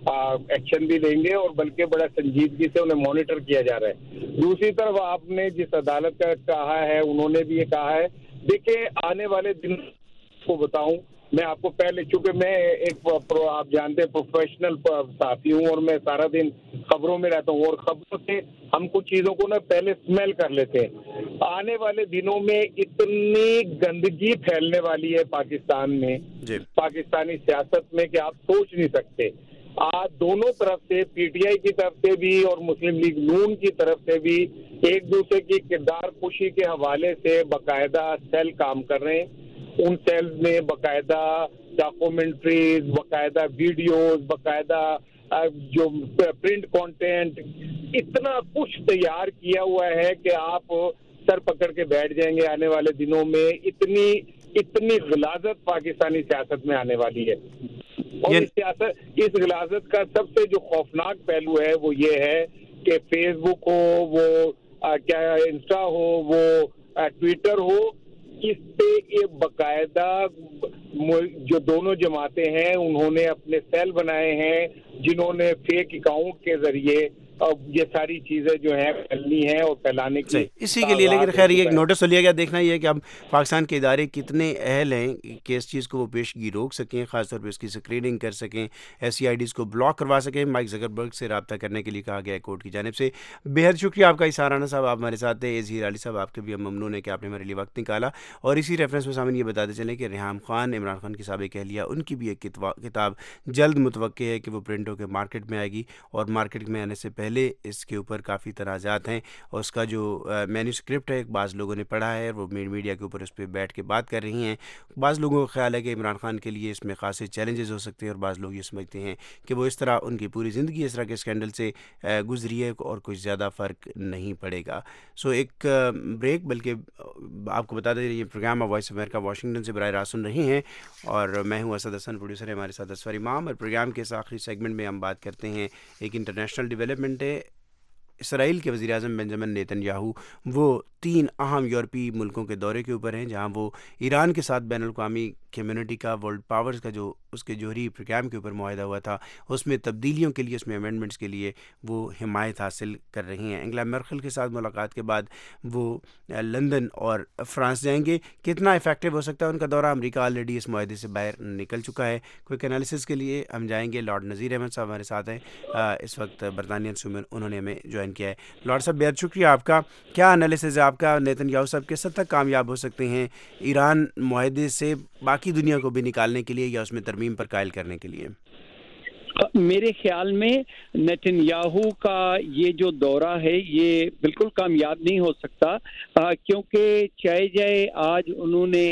ایکشن بھی لیں گے, اور بلکہ بڑا سنجیدگی سے انہیں مانیٹر کیا جا رہا ہے. دوسری طرف آپ نے جس عدالت کا کہا ہے, انہوں نے بھی یہ کہا ہے, دیکھیں آنے والے دن کو بتاؤں, میں آپ کو پہلے, چونکہ میں ایک آپ جانتے ہیں پروفیشنل صحافی ہوں اور میں سارا دن خبروں میں رہتا ہوں, اور خبروں سے ہم کچھ چیزوں کو نا پہلے اسمیل کر لیتے ہیں. آنے والے دنوں میں اتنی گندگی پھیلنے والی ہے پاکستان میں, پاکستانی سیاست میں, کہ آپ سوچ نہیں سکتے. آج دونوں طرف سے, پی ٹی آئی کی طرف سے بھی اور مسلم لیگ نون کی طرف سے بھی, ایک دوسرے کی کردار کشی کے حوالے سے باقاعدہ سیل کام کر رہے ہیں. ان سیلز میں باقاعدہ ڈاکومنٹریز, باقاعدہ ویڈیوز, باقاعدہ جو پرنٹ کانٹینٹ, اتنا کچھ تیار کیا ہوا ہے کہ آپ سر پکڑ کے بیٹھ جائیں گے. آنے والے دنوں میں اتنی اتنی غلاظت پاکستانی سیاست میں آنے والی ہے, اور اس سیاست اس غلاظت کا سب سے جو خوفناک پہلو ہے وہ یہ ہے کہ فیس بک ہو, وہ کیا انسٹا ہو, وہ ٹویٹر ہو, اس پہ یہ باقاعدہ جو دونوں جماعتیں ہیں انہوں نے اپنے سیل بنائے ہیں جنہوں نے فیک اکاؤنٹ کے ذریعے یہ ساری چیزیں جو ہیں پھیلنی ہیں اور پھیلانے کی اسی کے لیے. لیکن خیر یہ ایک نوٹس لیا گیا. دیکھنا یہ ہے کہ اب پاکستان کے ادارے کتنے اہل ہیں کہ اس چیز کو وہ پیشگی روک سکیں, خاص طور پہ اس کی اسکریننگ کر سکیں, ایس سی آئی ڈیز کو بلاک کروا سکیں. مائک زکربرگ سے رابطہ کرنے کے لیے کہا گیا ہے کورٹ کی جانب سے. بےحد شکریہ آپ کا اسحاق رانا صاحب, آپ ہمارے ساتھ ہیں. اظہیر علی صاحب آپ کے بھی ہم ممنون ہیں کہ آپ نے ہمارے لیے وقت نکالا. اور اسی ریفرنس میں سامنے یہ بتاتے چلیں کہ ریحام خان, عمران خان کی سابق اہلیہ, ان کی بھی ایک کتاب جلد متوقع ہے کہ وہ پرنٹ ہو کے مارکیٹ میں آئے گی. اور مارکیٹ میں آنے سے پہلے اس کے اوپر کافی تنازعات ہیں, اور اس کا جو مینوسکرپٹ ہے بعض لوگوں نے پڑھا ہے, وہ میڈیا کے اوپر اس پہ بیٹھ کے بات کر رہی ہیں. بعض لوگوں کا خیال ہے کہ عمران خان کے لیے اس میں خاصے چیلنجز ہو سکتے ہیں, اور بعض لوگ یہ سمجھتے ہیں کہ وہ اس طرح ان کی پوری زندگی اس طرح کے اسکینڈل سے گزری ہے اور کچھ زیادہ فرق نہیں پڑے گا. سو ایک بریک, بلکہ آپ کو بتا دیں یہ programme Voice of America Washington سے براہ راست سن رہی ہیں, اور میں ہوں اسد حسن, پروڈیوسر ہے ہمارے ساتھ اسفر امام. اور پروگرام کے اس آخری سیگمنٹ میں ہم بات کرتے ہیں ایک انٹرنیشنل ڈیولپمنٹ ہے. اسرائیل کے وزیر اعظم بنجامن نیتن یاہو وہ تین اہم یورپی ملکوں کے دورے کے اوپر ہیں, جہاں وہ ایران کے ساتھ بین الاقوامی کمیونٹی کا, ورلڈ پاورز کا جو اس کے جوہری پروگرام کے اوپر معاہدہ ہوا تھا, اس میں تبدیلیوں کے لیے, اس میں امینڈمنٹس کے لیے وہ حمایت حاصل کر رہی ہیں. انگلا مرکل کے ساتھ ملاقات کے بعد وہ لندن اور فرانس جائیں گے. کتنا افیکٹو ہو سکتا ہے ان کا دورہ؟ امریکہ آلریڈی اس معاہدے سے باہر نکل چکا ہے. کوئی انالیسس کے لیے ہم جائیں گے. لارڈ نذیر احمد صاحب ہمارے ساتھ ہیں اس وقت, برطانیہ سے انہوں نے ہمیں جوائن کیا ہے. لارڈ صاحب بہت شکریہ آپ کا. کیا انالیسس ہے آپ کا؟ نیتن یاہو صاحب کس حد تک کامیاب ہو سکتے ہیں ایران معاہدے سے باقی دنیا کو بھی نکالنے کے لیے یا اس میں ترمیم پر قائل کرنے کے لیے؟ میرے خیال میں نیتن یاہو کا یہ جو دورہ ہے یہ بالکل کامیاب نہیں ہو سکتا, کیونکہ چاہے جائے آج انہوں نے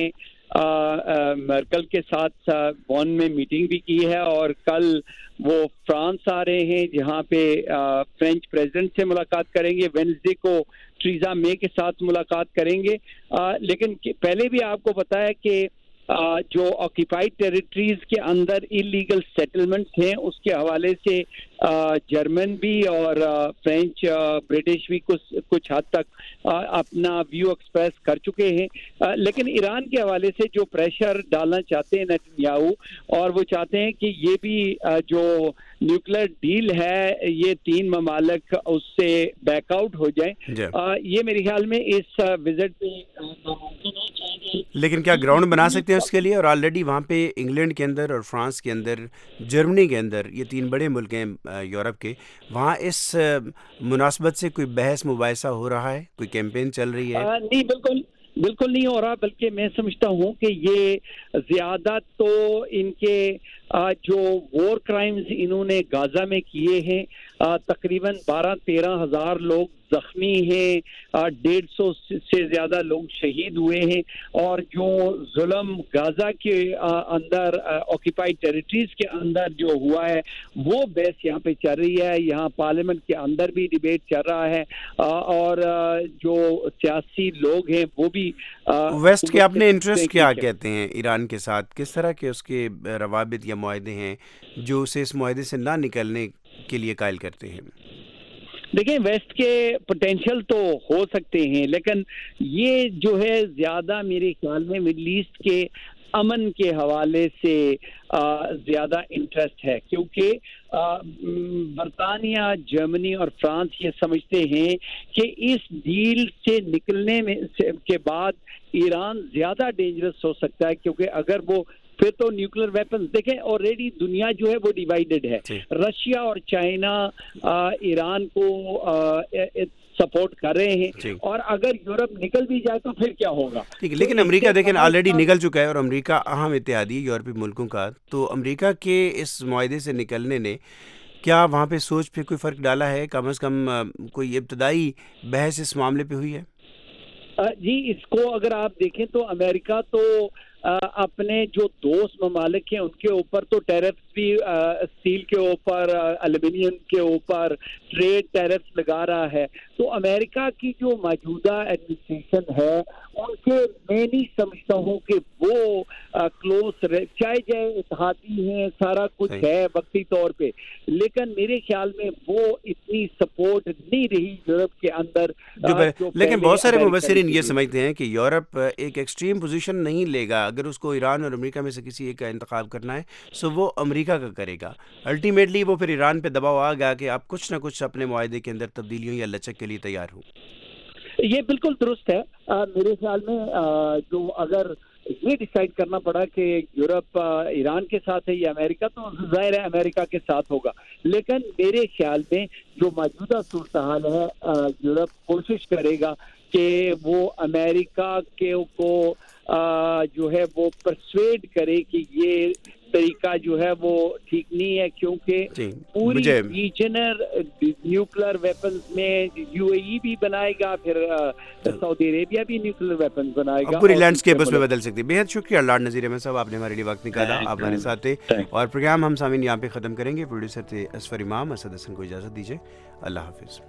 مرکل کے ساتھ بون میں میٹنگ بھی کی ہے, اور کل وہ فرانس آ رہے ہیں جہاں پہ فرینچ پریزیڈنٹ سے ملاقات کریں گے. وینسڈے کو ٹریزا مے کے ساتھ ملاقات کریں گے. لیکن پہلے بھی آپ کو پتا ہے کہ جو آکیپائڈ ٹیریٹریز کے اندر انلیگل سیٹلمنٹس ہیں اس کے حوالے سے جرمن بھی اور فرینچ برٹش بھی کچھ کچھ حد تک اپنا ویو ایکسپریس کر چکے ہیں. لیکن ایران کے حوالے سے جو پریشر ڈالنا چاہتے ہیں نیتن یاہو, اور وہ چاہتے ہیں کہ یہ بھی جو نیوکلیر ڈیل ہے یہ تین ممالک اس سے بیک آؤٹ ہو جائیں. یہ میرے خیال میں اس وزٹ پہ ممکن ہے. لیکن کیا گراؤنڈ بنا سکتے ہیں اس کے لیے؟ اور آلریڈی وہاں پہ انگلینڈ کے اندر اور فرانس کے اندر, جرمنی کے اندر, یہ تین بڑے ملک ہیں یورپ کے, وہاں اس مناسبت سے کوئی بحث مباحثہ ہو رہا ہے, کوئی کیمپین چل رہی ہے؟ نہیں, بالکل بالکل نہیں ہو رہا, بلکہ میں سمجھتا ہوں کہ یہ زیادہ تو ان کے جو وار کرائمز انہوں نے غازہ میں کیے ہیں, تقریباً بارہ تیرہ ہزار لوگ زخمی ہیں, ڈیڑھ سو سے زیادہ لوگ شہید ہوئے ہیں, اور جو ظلم غازہ کے اندر آکیپائڈ ٹیریٹریز کے اندر جو ہوا ہے وہ بحث یہاں پہ چل رہی ہے. یہاں پارلیمنٹ کے اندر بھی ڈیبیٹ چل رہا ہے, اور جو سیاسی لوگ ہیں وہ بھی. ویسٹ کے اپنے انٹرسٹ کیا کہتے ہیں ایران کے ساتھ؟ کس طرح کے اس کے روابط یا معاہدے ہیں جو اسے اس معاہدے سے نہ نکلنے کے لیے قائل کرتے ہیں؟ دیکھیں, ویسٹ کے پوٹینشیل تو ہو سکتے ہیں, لیکن یہ جو ہے زیادہ میرے خیال میں مڈل ایسٹ کے امن کے حوالے سے زیادہ انٹرسٹ ہے, کیونکہ برطانیہ, جرمنی اور فرانس یہ سمجھتے ہیں کہ اس ڈیل سے نکلنے میں کے بعد ایران زیادہ ڈینجرس ہو سکتا ہے, کیونکہ اگر وہ پھر تو نیوکلیر ویپنز, دیکھیں آلریڈی دنیا جو ہے وہ ڈیوائیڈڈ ہے. رشیا اور چائنا ایران کو سپورٹ کر رہے ہیں, اور اگر یورپ نکل بھی جائے تو پھر کیا ہوگا؟ ٹھیک ہے, لیکن امریکہ دیکھیں آلریڈی نکل چکا ہے, اور امریکہ اہم اتحادی یورپی ملکوں کا. تو امریکہ کے اس معاہدے سے نکلنے نے کیا وہاں پہ سوچ پہ کوئی فرق ڈالا ہے؟ کم از کم کوئی ابتدائی بحث اس معاملے پہ ہوئی ہے؟ جی, اس کو اگر آپ دیکھیں تو امریکہ تو اپنے جو دوست ممالک ہیں ان کے اوپر تو ٹیرفس بھی اسٹیل کے اوپر, الومینیم کے اوپر ٹریڈ ٹیرفس لگا رہا ہے. تو امریکہ کی جو موجودہ ایڈمنسٹریشن ہے ان کے میں نہیں سمجھتا ہوں کہ وہ کلوز رہ, چاہے جائے اتحادی ہیں, سارا کچھ ہے وقتی طور پہ, لیکن میرے خیال میں وہ اتنی سپورٹ نہیں رہی یورپ کے اندر. لیکن بہت سارے مبصرین یہ سمجھتے ہیں کہ یورپ ایک ایکسٹریم پوزیشن نہیں لے گا. اگر اس کو ایران اور امریکہ میں سے کسی ایک کا انتخاب کرنا ہے سو وہ امریکہ کا کرے گا. الٹیمیٹلی وہ پھر ایران پہ دباؤ آ گیا کہ آپ کچھ نہ کچھ اپنے معاہدے کے اندر تبدیلیوں یا لچک کے لیے تیار ہوں. یہ بالکل درست ہے. میرے خیال میں جو اگر یہ ڈیسائیڈ کرنا پڑا کہ یورپ ایران کے ساتھ ہے یا امریکہ تو ظاہر ہے امریکہ کے ساتھ ہوگا. لیکن میرے خیال میں جو موجودہ صورتحال ہے یورپ کوشش کرے گا کہ وہ امریکہ کے کو جو ہے وہ پرسویڈ کرے کہ یہ طریقہ جو ہے وہ ٹھیک نہیں ہے, کیونکہ پوری ریجنل نیوکلر ویپنز میں یو اے ای بھی بنائے گا, پھر سعودی عربیہ بھی نیوکلر ویپنز بنائے گا, پوری لینڈسکیپ اس میں بدل سکتی ہے. بہت شکریہ لارڈ نذیر احمد صاحب, آپ نے ہمارے لیے وقت نکالا, آپ ہمارے ساتھ تھے. اور پروگرام ہم سامعین یہاں پہ ختم کریں گے. پروڈیوسر تھے اسفر امام, اسد حسن کو اجازت دیجیے. اللہ حافظ.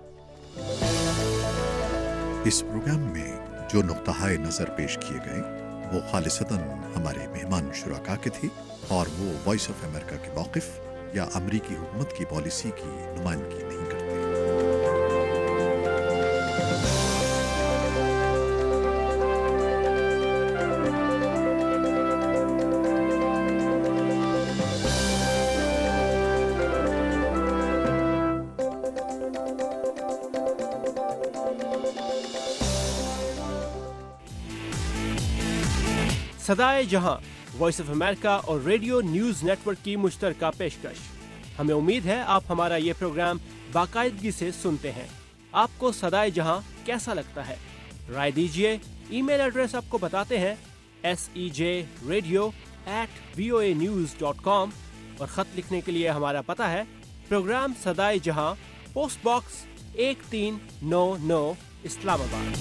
اس پروگرام میں جو نقطہ نظر پیش کیے گئے وہ خالصتاً ہمارے مہمان شرکا کے تھے اور وہ وائس آف امریکہ کے موقف یا امریکی حکومت کی پالیسی کی نمائندگی نہیں کرتے. صدائے جہاں وائس آف امریکہ اور ریڈیو نیوز نیٹ ورک کی مشترکہ پیشکش. ہمیں امید ہے آپ ہمارا یہ پروگرام باقاعدگی سے سنتے ہیں. آپ کو صدائے جہاں کیسا لگتا ہے؟ رائے دیجیے. ای میل ایڈریس آپ کو بتاتے ہیں S E J radio at V O A news dot com, اور خط لکھنے کے لیے ہمارا پتہ ہے پروگرام صدائے جہاں, پوسٹ باکس ایک تین نو نو, اسلام آباد.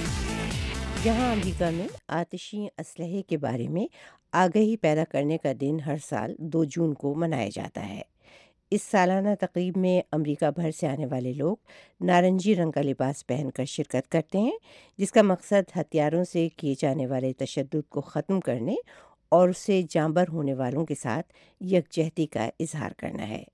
جہاں امریکہ میں آتشی اسلحے کے بارے میں آگہی پیدا کرنے کا دن ہر سال دو جون کو منایا جاتا ہے. اس سالانہ تقریب میں امریکہ بھر سے آنے والے لوگ نارنجی رنگ کا لباس پہن کر شرکت کرتے ہیں, جس کا مقصد ہتھیاروں سے کیے جانے والے تشدد کو ختم کرنے اور اس سے جاں بر ہونے والوں کے ساتھ یکجہتی کا اظہار کرنا ہے.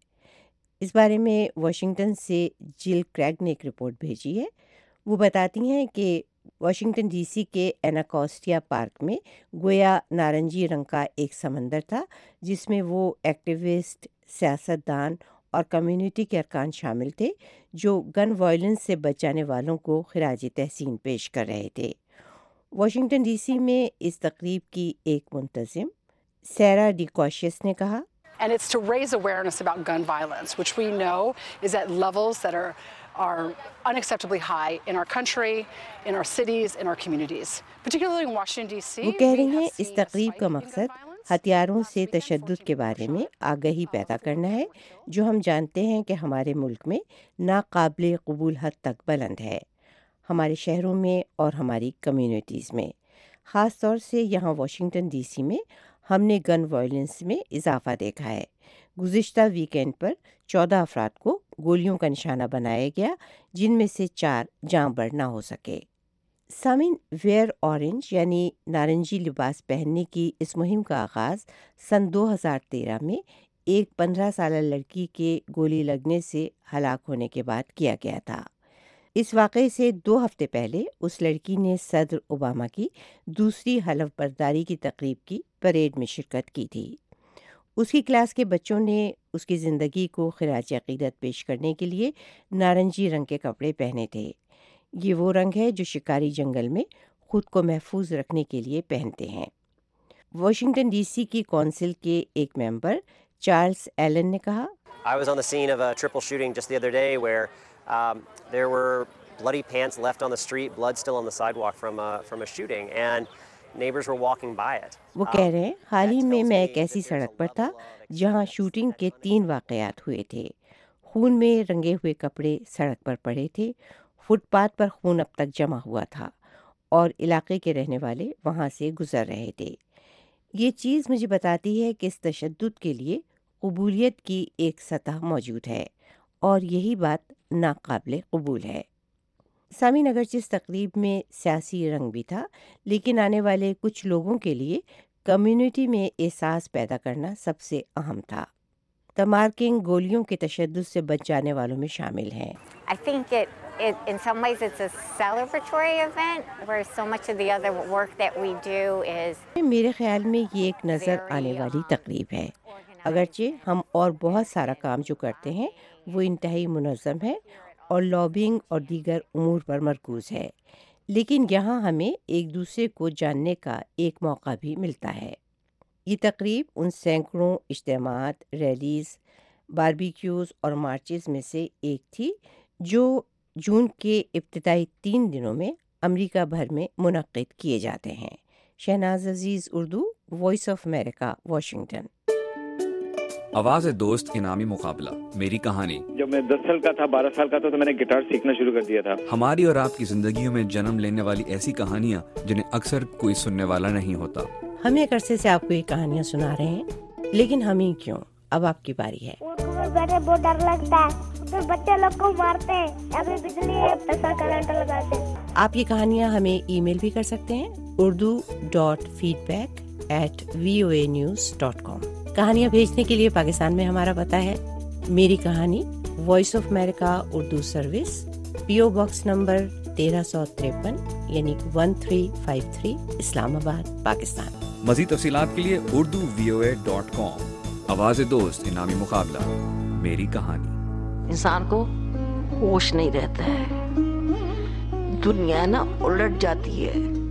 اس بارے میں واشنگٹن سے جل کریگ نے ایک رپورٹ بھیجی ہے. وہ بتاتی ہیں کہ واشنگٹن ڈی سی کے ایناکوسٹیا پارک میں گویا نارنجی رنگ کا ایک سمندر تھا, جس میں وہ ایکٹیوسٹ, سیاستدان اور کمیونٹی کے ارکان شامل تھے جو گن وائلنس سے بچ جانے والوں کو خراج تحسین پیش کر رہے تھے. واشنگٹن ڈی سی میں اس تقریب کی ایک منتظم سیرا ڈی کوشیس نے کہا, And it's to raise awareness about gun violence, which we know is at levels that are are unacceptably high in our country, in our cities, in our communities, particularly in Washington D C. وہ کہہ رہی ہیں اس تقریب کا مقصد ہتھیاروں سے تشدد کے بارے میں آگہی پیدا کرنا ہے, جو ہم جانتے ہیں کہ ہمارے ملک میں ناقابل قبول حد تک بلند ہے, ہمارے شہروں میں اور ہماری کمیونٹیز میں. خاص طور سے یہاں واشنگٹن ڈی سی میں ہم نے گن وائلنس میں اضافہ دیکھا ہے. گزشتہ ویکینڈ پر چودہ افراد کو گولیوں کا نشانہ بنایا گیا, جن میں سے چار جاں بر نہ ہو سکے. سامعین, ویئر اورنج یعنی نارنجی لباس پہننے کی اس مہم کا آغاز سن دو ہزار تیرہ میں ایک پندرہ سالہ لڑکی کے گولی لگنے سے ہلاک ہونے کے بعد کیا گیا تھا. اس واقعے سے دو ہفتے پہلے اس لڑکی نے صدر اوباما کی دوسری حلف برداری کی تقریب کی پریڈ میں شرکت کی تھی. اس کی کلاس کے بچوں نے اس کی زندگی کو خراج عقیدت پیش کرنے کے لیے نارنجی رنگ کے کپڑے پہنے تھے. یہ وہ رنگ ہے جو شکاری جنگل میں خود کو محفوظ رکھنے کے لیے پہنتے ہیں. واشنگٹن ڈی سی کی کونسل کے ایک ممبر چارلز ایلن نے کہا, I was on the scene of a triple shooting just the other day where um, there were bloody pants left on the street, blood still on the sidewalk from a, from a shooting, and neighbors were walking by it. وہ کہہ رہے ہیں حال ہی میں میں ایک ایسی سڑک پر تھا جہاں شوٹنگ کے تین واقعات ہوئے تھے. خون میں رنگے ہوئے کپڑے سڑک پر پڑے تھے, فٹ پاتھ پر خون اب تک جمع ہوا تھا اور علاقے کے رہنے والے وہاں سے گزر رہے تھے. یہ چیز مجھے بتاتی ہے کہ اس تشدد کے لیے قبولیت کی ایک سطح موجود ہے اور یہی بات ناقابل قبول ہے. سامعین, اگرچہ اس تقریب میں سیاسی رنگ بھی تھا, لیکن آنے والے کچھ لوگوں کے لیے کمیونٹی میں احساس پیدا کرنا سب سے اہم تھا. تمارکنگ گولیوں کے تشدد سے بچ جانے والوں میں شامل ہیں۔ I think it, it in some ways it's a celebratory event where so much of the other work that we do is میرے خیال میں یہ ایک نظر آنے والی تقریب ہے، اگرچہ ہم اور بہت سارا کام جو کرتے ہیں وہ انتہائی منظم ہے اور لابنگ اور دیگر امور پر مرکوز ہے، لیکن یہاں ہمیں ایک دوسرے کو جاننے کا ایک موقع بھی ملتا ہے۔ یہ تقریب ان سینکڑوں اجتماعات، ریلیز، باربیکیوز اور مارچز میں سے ایک تھی جو جون کے ابتدائی تین دنوں میں امریکہ بھر میں منعقد کیے جاتے ہیں۔ Shahnaz Aziz, Urdu, Voice of America, Washington. آواز دوست انعامی مقابلہ، میری کہانی۔ جب میں دس سال کا تھا، بارہ سال کا تھا تو میں نے گٹار سیکھنا شروع کر دیا تھا۔ ہماری اور آپ کی زندگیوں میں جنم لینے والی ایسی کہانیاں جنہیں اکثر کوئی سننے والا نہیں ہوتا۔ ہم ایک عرصے سے آپ کو یہ کہانیاں سنا رہے ہیں، لیکن ہم ہی کیوں، اب آپ کی باری ہے۔ بیٹھے بہت ڈر لگتا ہے، پھر بچے لوگ کو مارتے ہیں، ابھی بجلی ہے ایسا کرنٹ لگاتے ہیں۔ آپ یہ کہانیاں ہمیں ای میل بھی کر سکتے ہیں، Urdu dot feedback at V O A news dot com. کہانیاں بھیجنے کے لیے پاکستان میں ہمارا پتہ ہے میری کہانی، Voice of America Urdu service, P O box number تیرہ سو تریپن یعنی one three five three, Islamabad, Pakistan. مزید تفصیلات کے لیے Urdu V O A dot کام۔ آواز دوست انعامی مقابلہ، میری کہانی۔ انسان کو ہوش نہیں رہتا ہے، دنیا نا الٹ جاتی ہے۔